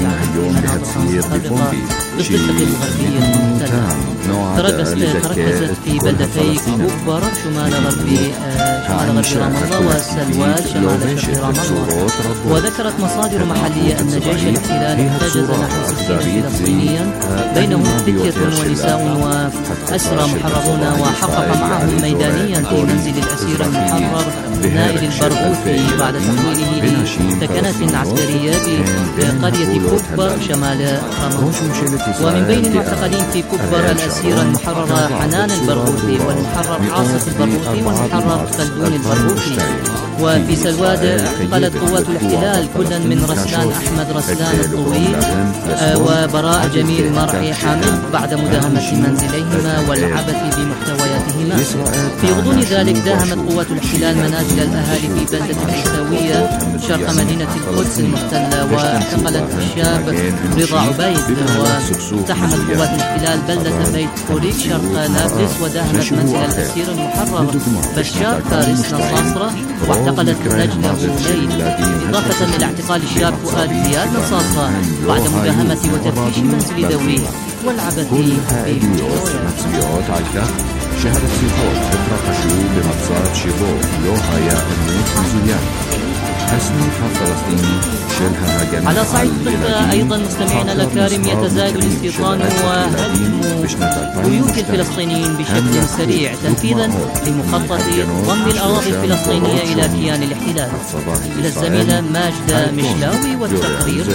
متفرقة بالضفة الغربية المحتلة تركزت في بلدتي كوبر شمال غربي شمال غربي رام الله وسلوال شمال شرق رام الله. وذكرت مصادر محلية أن جيش الاحتلال احتجز نحو ستين فلسطينيا بينهم فتية ونساء وأسرى محررون، وحقق معهم ميدانيا في منزل الأسير المحرر نائل البرغوثي بعد تحويله لسكنة عسكرية بقرية كوبر شمال رام الله. ومن بين المعتقلين في كوبر الأسيرة المحررة حنان البرغوثي والمحرر عاصف البرغوثي والمحرر خلدون البرغوثي. وفي سلواد اعتقلت قوات الاحتلال كلا من رسلان أحمد رسلان الطويل وبراء جميل مرعي حامد بعد مداهمة منزليهما والعبث بمحتوياتهما. في غضون ذلك داهمت قوات الاحتلال منازل الأهالي في بلدة العيساوية شرق مدينة القدس المحتلة، واعتقلت الشاب رضا عبيد. واقتحمت قوات الاحتلال بلدة بيت فوريك شرق نابلس وداهمت منزل الأسير المحرر بشار فارس نصاصرة واعتقلت نجله ليل، إضافة إلى اعتقال الشاب فؤاد زياد نصاصرة بعد مداهمة وتفتيش منزل ذويه والعبث بمحتويات. شهدت سيطات فترة حشود بمقصات شيبو لوها يا أمنيت زيان تصنيفها الفلسطيني شلها هجن. على صعيد الضفة أيضا مستمعينا الأكارم يتزايد الاستيطان وهدم بيوت الفلسطينيين بشكل سريع تنفيذا لمخطط ضم الأراضي الفلسطينية إلى كيان الاحتلال. إلى الزميلة ماجدة مشلاوي والتقرير.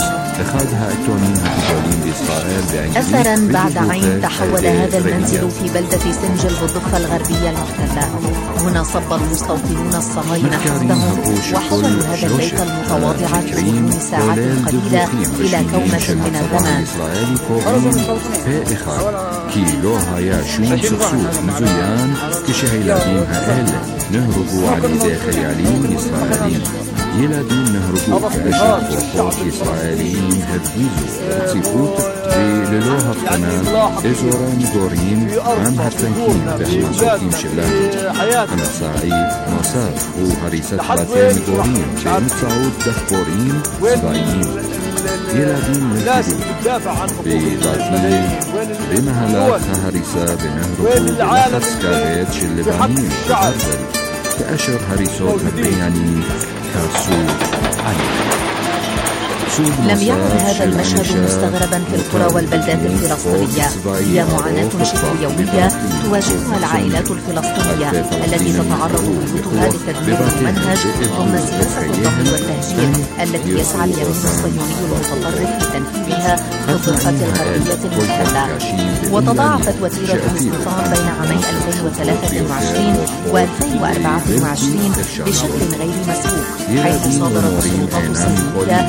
أثرا بعد عين تحول هذا المنزل في بلدة سنجل بالضفة الغربية المحتلة. هنا صب المستوطنون الصهاينة حزبهم وحولوا هذا البيت المتواضع في غضون ساعات قليلة إلى كومة من الزمان. كيلوها يا شون سكسوك مزيان كشهيلادين هائل نهربوا على داخل عليم إسرائيليين يلادين نهربوا كأشرف وقوت إسرائيليين هدويزو تصيفوت للوها القناة إزوران غورين عم هتفنكين بهم صوتين شلاه أنا سعيد نصار وهريسة باتين غورين بمتصعود دخبورين صبايين يلادين نهربوا بباتين بمهلاك هريسة بنهربوا بنفس كابيت شلبانين بأرضل كأشر هريسوت مبياني كاسود علي. لم يعد هذا المشهد مستغربا في القرى والبلدات الفلسطينية. هي معاناة شبه يومية تواجهها العائلات الفلسطينية التي تتعرض بيوتها للتدمير الممنهج ضمن سياسة الضم والتهجير التي يسعى اليمين الصهيوني المتطرف لتنفيذها في الضفة الغربية المحتلة. وتضاعفت وتيرة الاستيطان بين عامي ألفين وثلاثة وعشرين وألفين وأربعة وعشرين بشكل غير مسبوق، حيث صادرت السلطات الصهيونية أكثر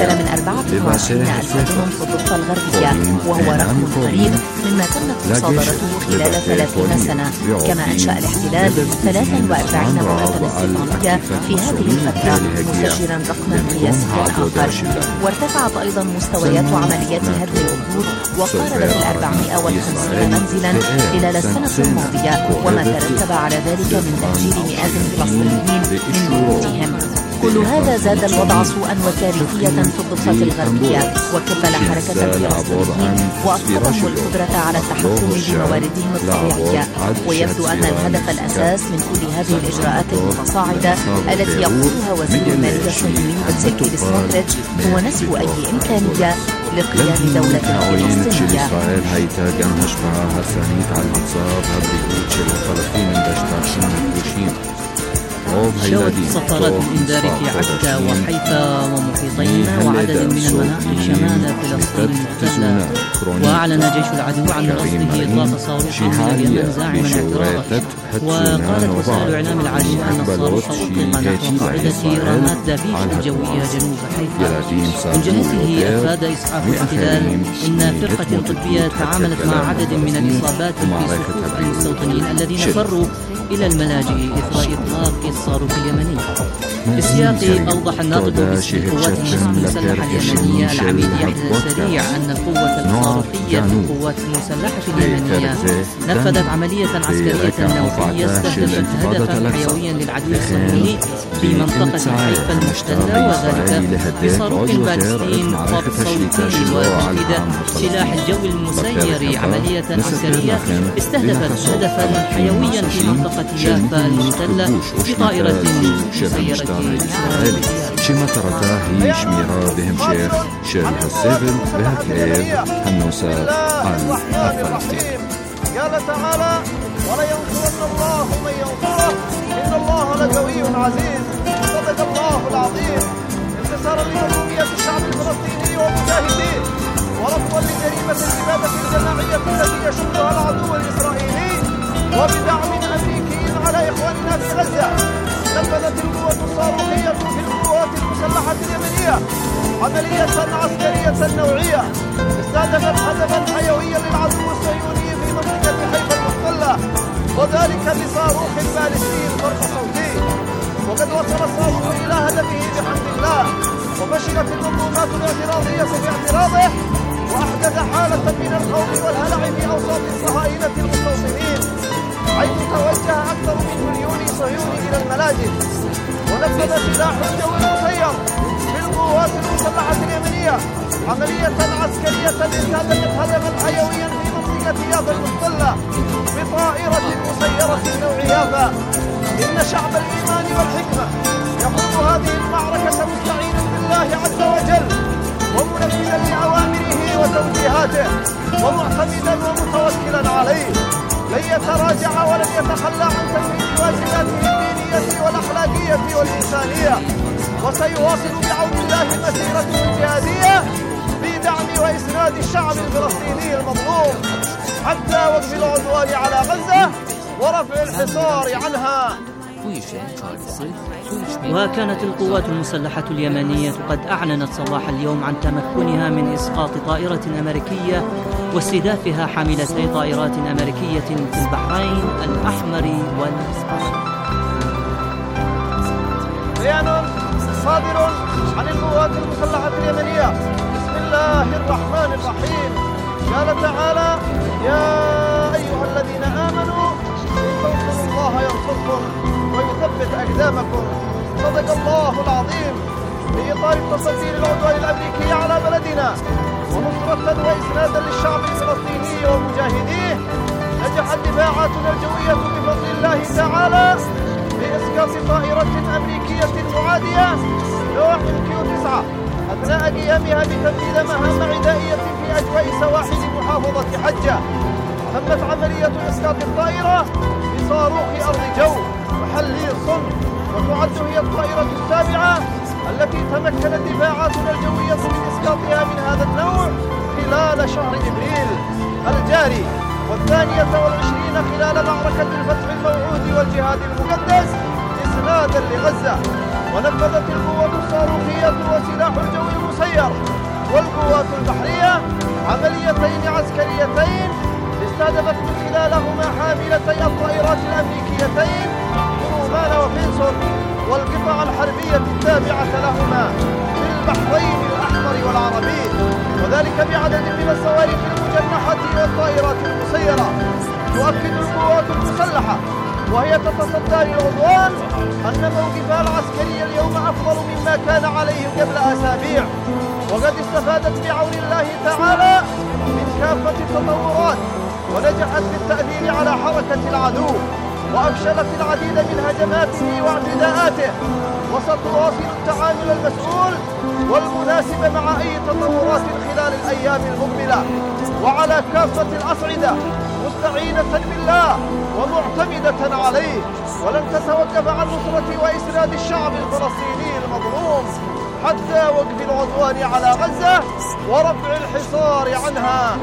أكثر من أربعة وعشرين ألف دونم في الضفة الغربية، وهو رقم قريب مما تمت مصادرته خلال ثلاثين سنة. كما أنشأ الاحتلال ثلاثة وأربعين موقعا استيطانية في هذه الفترة، مسجلا رقما قياسيا آخر. وارتفعت أيضا مستويات عمليات هدم الأنفود وقاربت الأربعمائة وخمسين منزلا خلال السنة الماضية، وما ترتب على ذلك من تهجير مئات الفلسطينيين من بيوتهم. كل هذا زاد الوضع سوءا وكارثية في الضفة الغربية، وكفل حركة الفلسطينيين وأفقدهم القدرة على التحكم بمواردهم الطبيعية. ويبدو أن الهدف الأساس من كل هذه الإجراءات المتصاعدة التي يقودها وزير المالية الصهيوني بتزكي سموتريتش هو نسف أي إمكانية لقيام دولة فلسطينية. إسرائيل هيتا جنها شبعها ثانية على المتصاب هبريكوتش الفلسطينيين داشتاشين الكوشين. شوت سفارات الإنذار في عكا وحيفا ومحيطيهما وعدد من المناطق شمال فلسطين المحتلة. وأعلن جيش العدو عن رصده إطلاق صاروخ من اليمن زاعما اعتراضه. وقالت وسائل الإعلام العالمية أن الصاروخ أطلق نحو قاعدة رامات دافيش الجوية جنوب حيفا. من جهته أفاد إسعاف الاحتلال إن فرقة قطبية تعاملت مع عدد من الإصابات في صفوف المستوطنين الذين فروا إلى الملاجئ إثر إطلاق الصاروخ اليمني. في السياق أوضح الناطق باسم قوات النصر المسلحة اليمنية العميد يحيى السريع أن القوة الصاروخية في القوات المسلحة اليمنية نفذت عملية عسكرية نوعية استهدفت هدفا حيويا للعدو الصهيوني في منطقة حيفا المحتلة، وذلك بصاروخ باكستين قط صوتي ونفذ سلاح الجو المسير. عملية عسكرية استهدفت هدفا حيويا في منطقة يافا المحتلة بطائرة مسيرة إسرائيلي. شما ترتا هي شميرة بهم شيخ شيخ السيفل بهكيب هنوسا عن الفلسطين. قال تعالى: ولينصرن الله من ينصره إن الله لقوي عزيز. صدق الله العظيم. انتصارا لمظلومية الشعب الفلسطيني ومجاهديه، ورفضا لجريمة الإبادة الجماعية التي يشنها العدو الإسرائيلي، وبدعم أمريكي على إخواننا في غزة، نفذت القوة الصاروخية في القوات المسلحة اليمنية عملية عسكرية نوعية استهدفت هدفا حيويا للعدو الصهيوني في منطقة حيفا المحتلة، وذلك بصاروخ باليستي فرق صوتي. وقد وصل الصاروخ إلى هدفه بحمد الله، وفشلت المنظومات الاعتراضية في اعتراضه، وأحدث حالة من الخوف والهلع في أوساط الصهاينة المستوطنين، حيث توجه أكثر من مليون صهيوني إلى الملاجئ، ونفذ سلاح الجو المسير في القوات المسلحة اليمنية عملية عسكرية استهدفت هدفا حيويا في منطقة يافا المحتلة بطائرة مسيرة نوع يافا. إن شعب الإيمان والحكمة يخوض هذه المعركة مستعينا بالله عز وجل، ومنفذا لأوامره وتوجيهاته، ومعتمدا ومتوكلا عليه، لن يتراجع ولن يتخلى عن تنفيذ واجباته الدينية والأخلاقية والإنسانية، وسيواصل بعون الله مسيرته الجهادية في دعم وإسناد الشعب الفلسطيني المظلوم حتى وقف العدوان على غزة ورفع الحصار عنها. وكانت القوات المسلحة اليمنية قد أعلنت صباح اليوم عن تمكنها من إسقاط طائرة أمريكية واستهدافها حاملتي طائرات أمريكية في البحرين الأحمر والأصفر. بيان صادر عن القوات المسلحة اليمنية. بسم الله الرحمن الرحيم. قال تعالى: يا أيها الذين آمنوا إن تنصروا الله ينصركم ويثبت أقدامكم. صدق الله العظيم. في إطار التصدي للعدوان الأمريكي على بلدنا ونصرة وإسنادا للشعب الفلسطيني ومجاهديه، نجحت دفاعاتنا الجوية بفضل الله تعالى بإسقاط طائرة أمريكية معادية نوع كيو تسعة أثناء قيامها بتنفيذ مهام عدائية في أجواء سواحل محافظة حجة. تمت عملية إسقاط الطائرة بصاروخ أرض جو وحلي الصن، وتعد هي الطائرة السابعة التي تمكنت دفاعاتنا الجوية من إسقاطها من هذا النوع خلال شهر إبريل الجاري، والثانية والعشرين خلال معركة الفتح الموعود والجهاد المقدس إسنادا لغزة. ونفذت القوات الصاروخية وسلاح الجو المسير والقوات البحرية عمليتين عسكريتين استهدفت من خلالهما حاملتي الطائرات الأمريكيتين رومان وفينسون والقطع الحربية التابعة لهما في البحرين الأحمر والعربي، وذلك بعدد من الصواريخ المجنحة والطائرات المسيرة. تؤكد القوات المسلحة وهي تتصدى للعدوان أن موقفها العسكري اليوم أفضل مما كان عليه قبل أسابيع، وقد استفادت بعون الله تعالى من كافة التطورات ونجحت في التأثير على حركة العدو وأفشلت العديد من هجماته واعتداءاته، وستواصل التعامل المسؤول والمناسب مع أي تطورات خلال الأيام المقبلة وعلى كافة الأصعدة، مستعينة بالله ومعتمدة عليه، ولن تتوقف عن نصرة وإسناد الشعب الفلسطيني المظلوم حتى وقف العدوان على غزة ورفع الحصار عنها.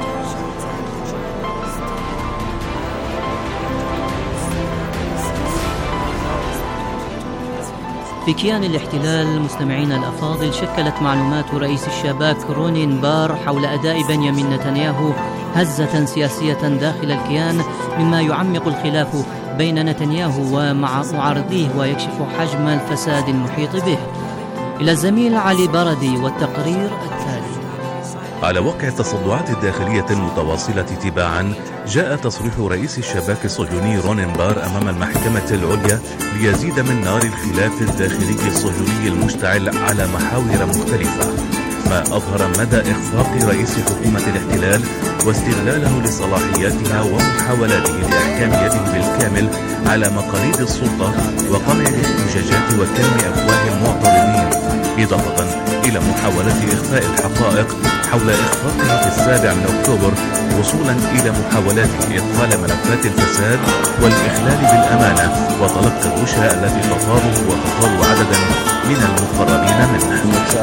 في كيان الاحتلال مستمعينا الأفاضل، شكلت معلومات رئيس الشباك رونين بار حول أداء بنيامين نتنياهو هزة سياسية داخل الكيان، مما يعمق الخلاف بين نتنياهو ومع معارضيه ويكشف حجم الفساد المحيط به. إلى الزميل علي بردي والتقرير التالي. على وقع التصدعات الداخلية المتواصلة تباعا، جاء تصريح رئيس الشباك الصهيوني رونين بار أمام المحكمة العليا ليزيد من نار الخلاف الداخلي الصهيوني المشتعل على محاور مختلفة، ما أظهر مدى إخفاق رئيس حكومة الاحتلال واستغلاله لصلاحياتها ومحاولاته لإحكام يده بالكامل على مقاليد السلطة وقمع الاحتجاجات وكلم أفواه المعترضين، إضافة إلى محاولة إخفاء الحقائق حول إخفاقه في السابع من أكتوبر، وصولا إلى محاولات إدخال ملفات الفساد والإخلال بالأمانة وتلقي الرشا التي تطاله وتطال عددا من المقربين منه.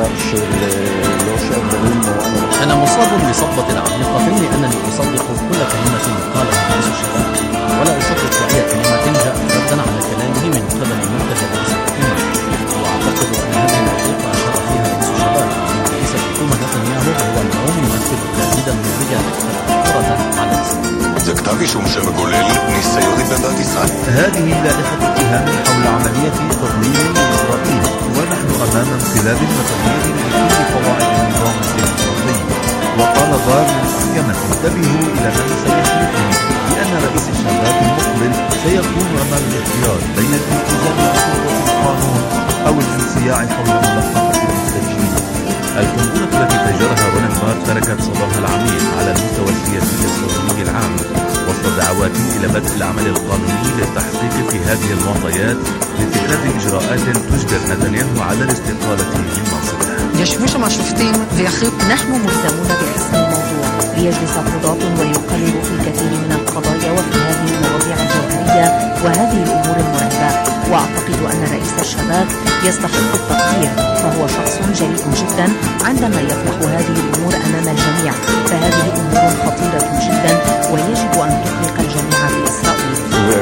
أنا مصاب بصدمة عميقة مني أنني أصدق كل كلمة قالها رئيس الشباب، ولا أصدق أي كلمة جاءت ردا على كلامه من قبل المنتدى رئيس الحكومة، وأعتقد أن هذه الحقيقة أشار فيها رئيس الشباب أن رئيس الحكومة نتنياهو هو اليوم يمثل تهديدا مبرجا مؤثرة على الإسلام. זה כתב אישום שמגולל ניסיון התנתת ישראל. هذه لائحة اتهام حول عملية تضليل لإسرائيل، ونحن أمام انقلاب متغير لكل قواعد النظام الديمقراطي. وقال بار للمحكمة: انتبهوا إلى من سيحلفني بأن رئيس الشباب المقبل سيكون أمام الاختيار بين الالتزام بسلطة القانون أو الانصياع حول ملاحقة المحتجين. القنبلة التي تجرها رونين بار تركت صداها العميق على المستوى السياسي الصهيوني العام، وسط دعوات إلى بدء العمل القانوني للتحقيق في هذه المعطيات لاتخاذ إجراءات تجبر نتنياهو على الاستقالة من منصبه. يشوش مع شفتين ويخيط. نحن ملزمون بحسم الموضوع ليجلس قضاة ويقرر في الكثير من القضايا وفي هذه المواضيع الجوهرية وهذه الأمور المرعبة، وأعتقد أن رئيس الشباب يستحق التقدير، فهو شخص جريء جدا عندما يطرح هذه الأمور أمام الجميع، فهذه أمور خطيرة جدا ويجب أن تقلق الجميع في إسرائيل.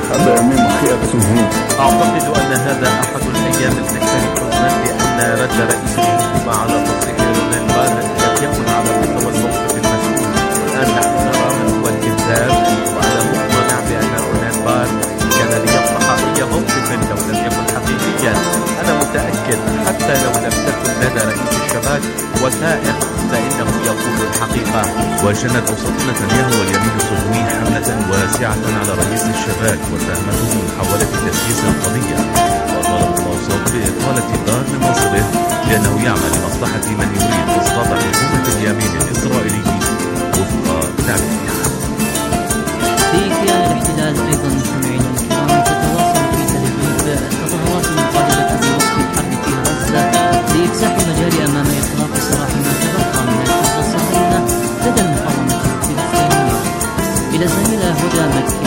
أعتقد أن هذا أحد الأيام الأكثر حزنا، لأن رد رئيس الحكومة على تصريح رونين بار لم يكن على مستوى الموقف المسؤول، والآن نحن نرى من هو الكذاب، وأنا مقتنع بأن رونين بار كان ليطرح أي موقف لو لم يكن حقيقيا. أنا متأكد حتى لو لم تكن لدى رئيس الشباك وثائق فإنه يقول الحقيقة. وشنت أسرة نتنياهو واليمين الصهيوني حملة واسعة على رئيس الشباك وتهمته بمحاولة تسييس القضية، وطالب الموصوف بإقالة بار من منصبه لأنه يعمل لمصلحة من يريد إسقاط حكومة اليمين الإسرائيلي وفق تعليمها. في كيان الاحتلال أيضا مستمعينا الكرام، تتواصل في تل أبيب التظاهرات المطالبة بوقف الحرب في غزة لإفساح المجال أمام إطلاق سراح ما تبقى من الحرب الصهيونية لدى المقاومة الفلسطينية. إلى الزميلة هدى مكي.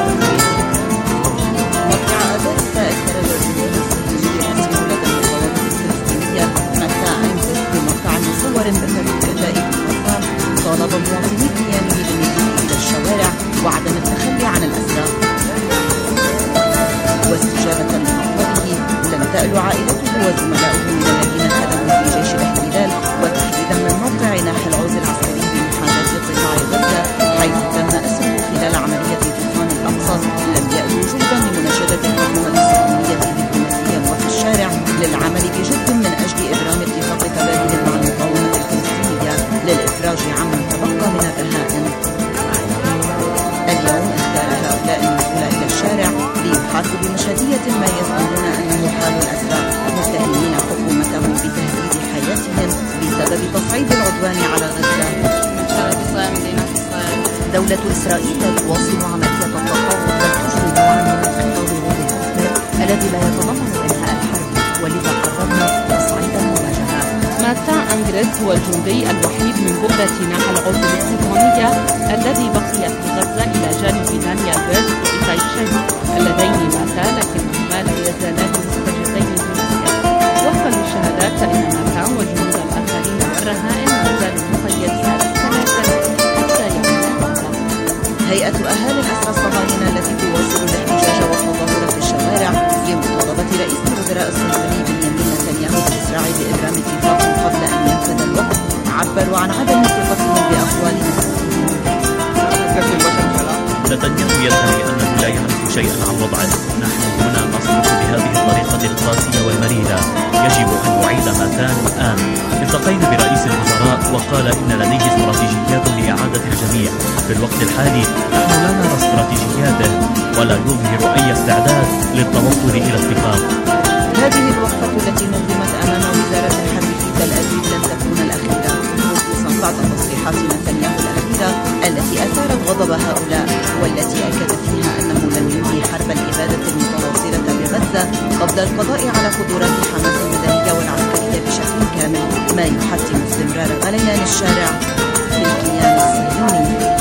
وتعادت سائر الوزير الصهيوني أسير لدى المقاومة الفلسطينية مساء بمقطع مصور بثلاث كتائب الأطفال طالب اليوم اختار هؤلاء النزول إلى الشارع ليحاربوا بمشهدية ما يزعمون أنه حال الأسرى، متهمين حكومتهم بتهديد حياتهم بسبب تصعيد العدوان على غزة. دولة إسرائيل تواصل عملية التفاوض والتفصيل عن الخطاب غير الأسباب الذي لا يتضمن إنهاء الحرب، ولذا قررنا تصعيد المواجهة. ماتا أنجريس هو الجندي الوحيد من بؤرة نحل العدوان الاستيطانية الذي بقي في غزة إلى جانب دانيال بيرد وإيتاي شيب اللذين ماتا لكنهما لا يزالان مستجدين بنفسهم. وفقا للشهادات فإن ماتا والجنود الآخرين والرهائن ما زالوا مقيدين للثلاثة حتى يوم الغد. هيئة أهالي الأسرى الصهاينة التي تواصل الاحتجاج والتظاهر في الشوارع لمطالبة رئيس الوزراء الصهيوني بنيامين نتنياهو بالإسراع بإبرام اتفاق قبل أن ينفذ الوقت، عبروا عن عدم ثقتهم بأقوال مسؤولين. نتنياهو يدعي أنه لا يعرف شيئا عن وضعه. نحن هنا نصرخ بهذه الطريقة القاسية والمريرة، يجب أن نعيد ماتان الآن. التقينا برئيس الوزراء وقال إن لديه استراتيجيات لإعادة الجميع. في الوقت الحالي نحن لا نرى استراتيجياته ولا يظهر أي استعداد للتوصل إلى اتفاق. هذه الوقفة التي نظمت أمام وزارة الحرب في تل أبيب لن تكون الأخيرة، خصوصا بعد تصريحات نتنياهو الأخيرة التي أثارت غضب هؤلاء، والتي أكد فيها أنه لن ينهي حرب الإبادة المتواصلة بغزة قبل القضاء على قدرات حماس المدنية والعسكرية بشكل كامل، ما يحتم استمرار غليان الشارع في الكيان الصهيوني.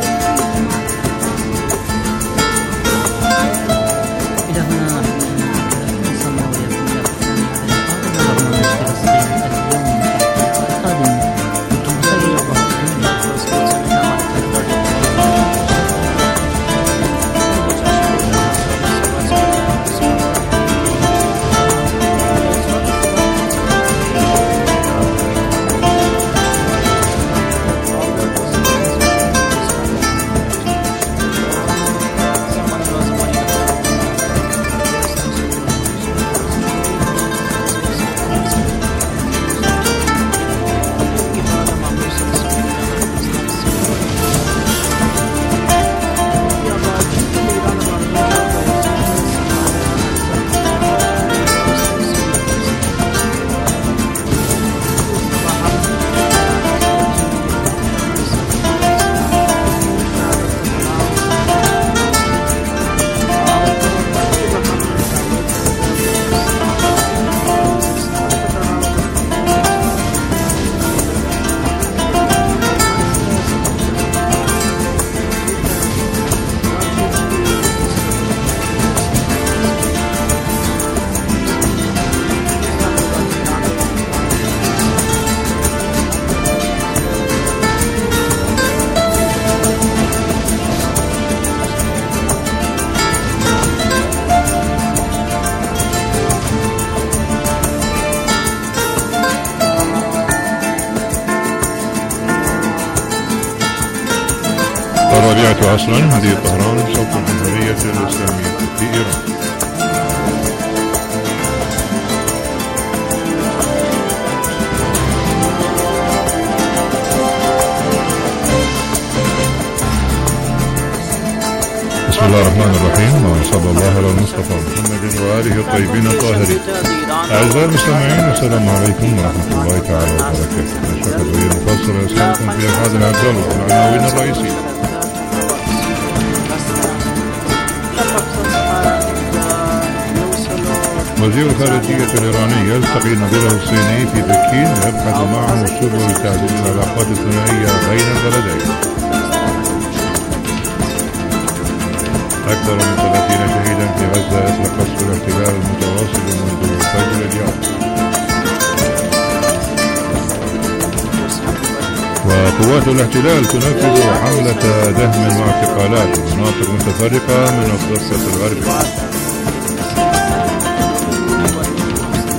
إلى هنا وصلنا وإياكم إلى ختام هذا اللقاء. برنامج فلسطين اليوم القادم. كنتم بخير الرابعة عصرا. هذه طهران، صوت الجمهورية الإسلامية في إيران. بسم الله الرحمن الرحيم، وصلى الله على المصطفى محمد وآله الطيبين الطاهرين. أعزائي المستمعين، السلام عليكم ورحمة الله تعالى وبركاته. نشرة الرؤية المفصلة يسعدكم في أفراد عبد الله والعناوين الرئيسية. وزير الخارجية الإيراني يلتقي نظيره الصيني في بكين يبحث معه سبل تعزيز العلاقات الثنائية بين البلدين. أكثر من ثلاثين شهيدا في غزة إثر قصف الاحتلال المتواصل منذ الفجر اليوم. وقوات الاحتلال تنفذ حملة دهم واعتقالات في مناطق متفرقة من الضفة الغربية.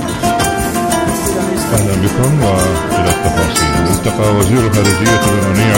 أهلا بكم وإلى التفاصيل. التقى وزير الخارجية الإيراني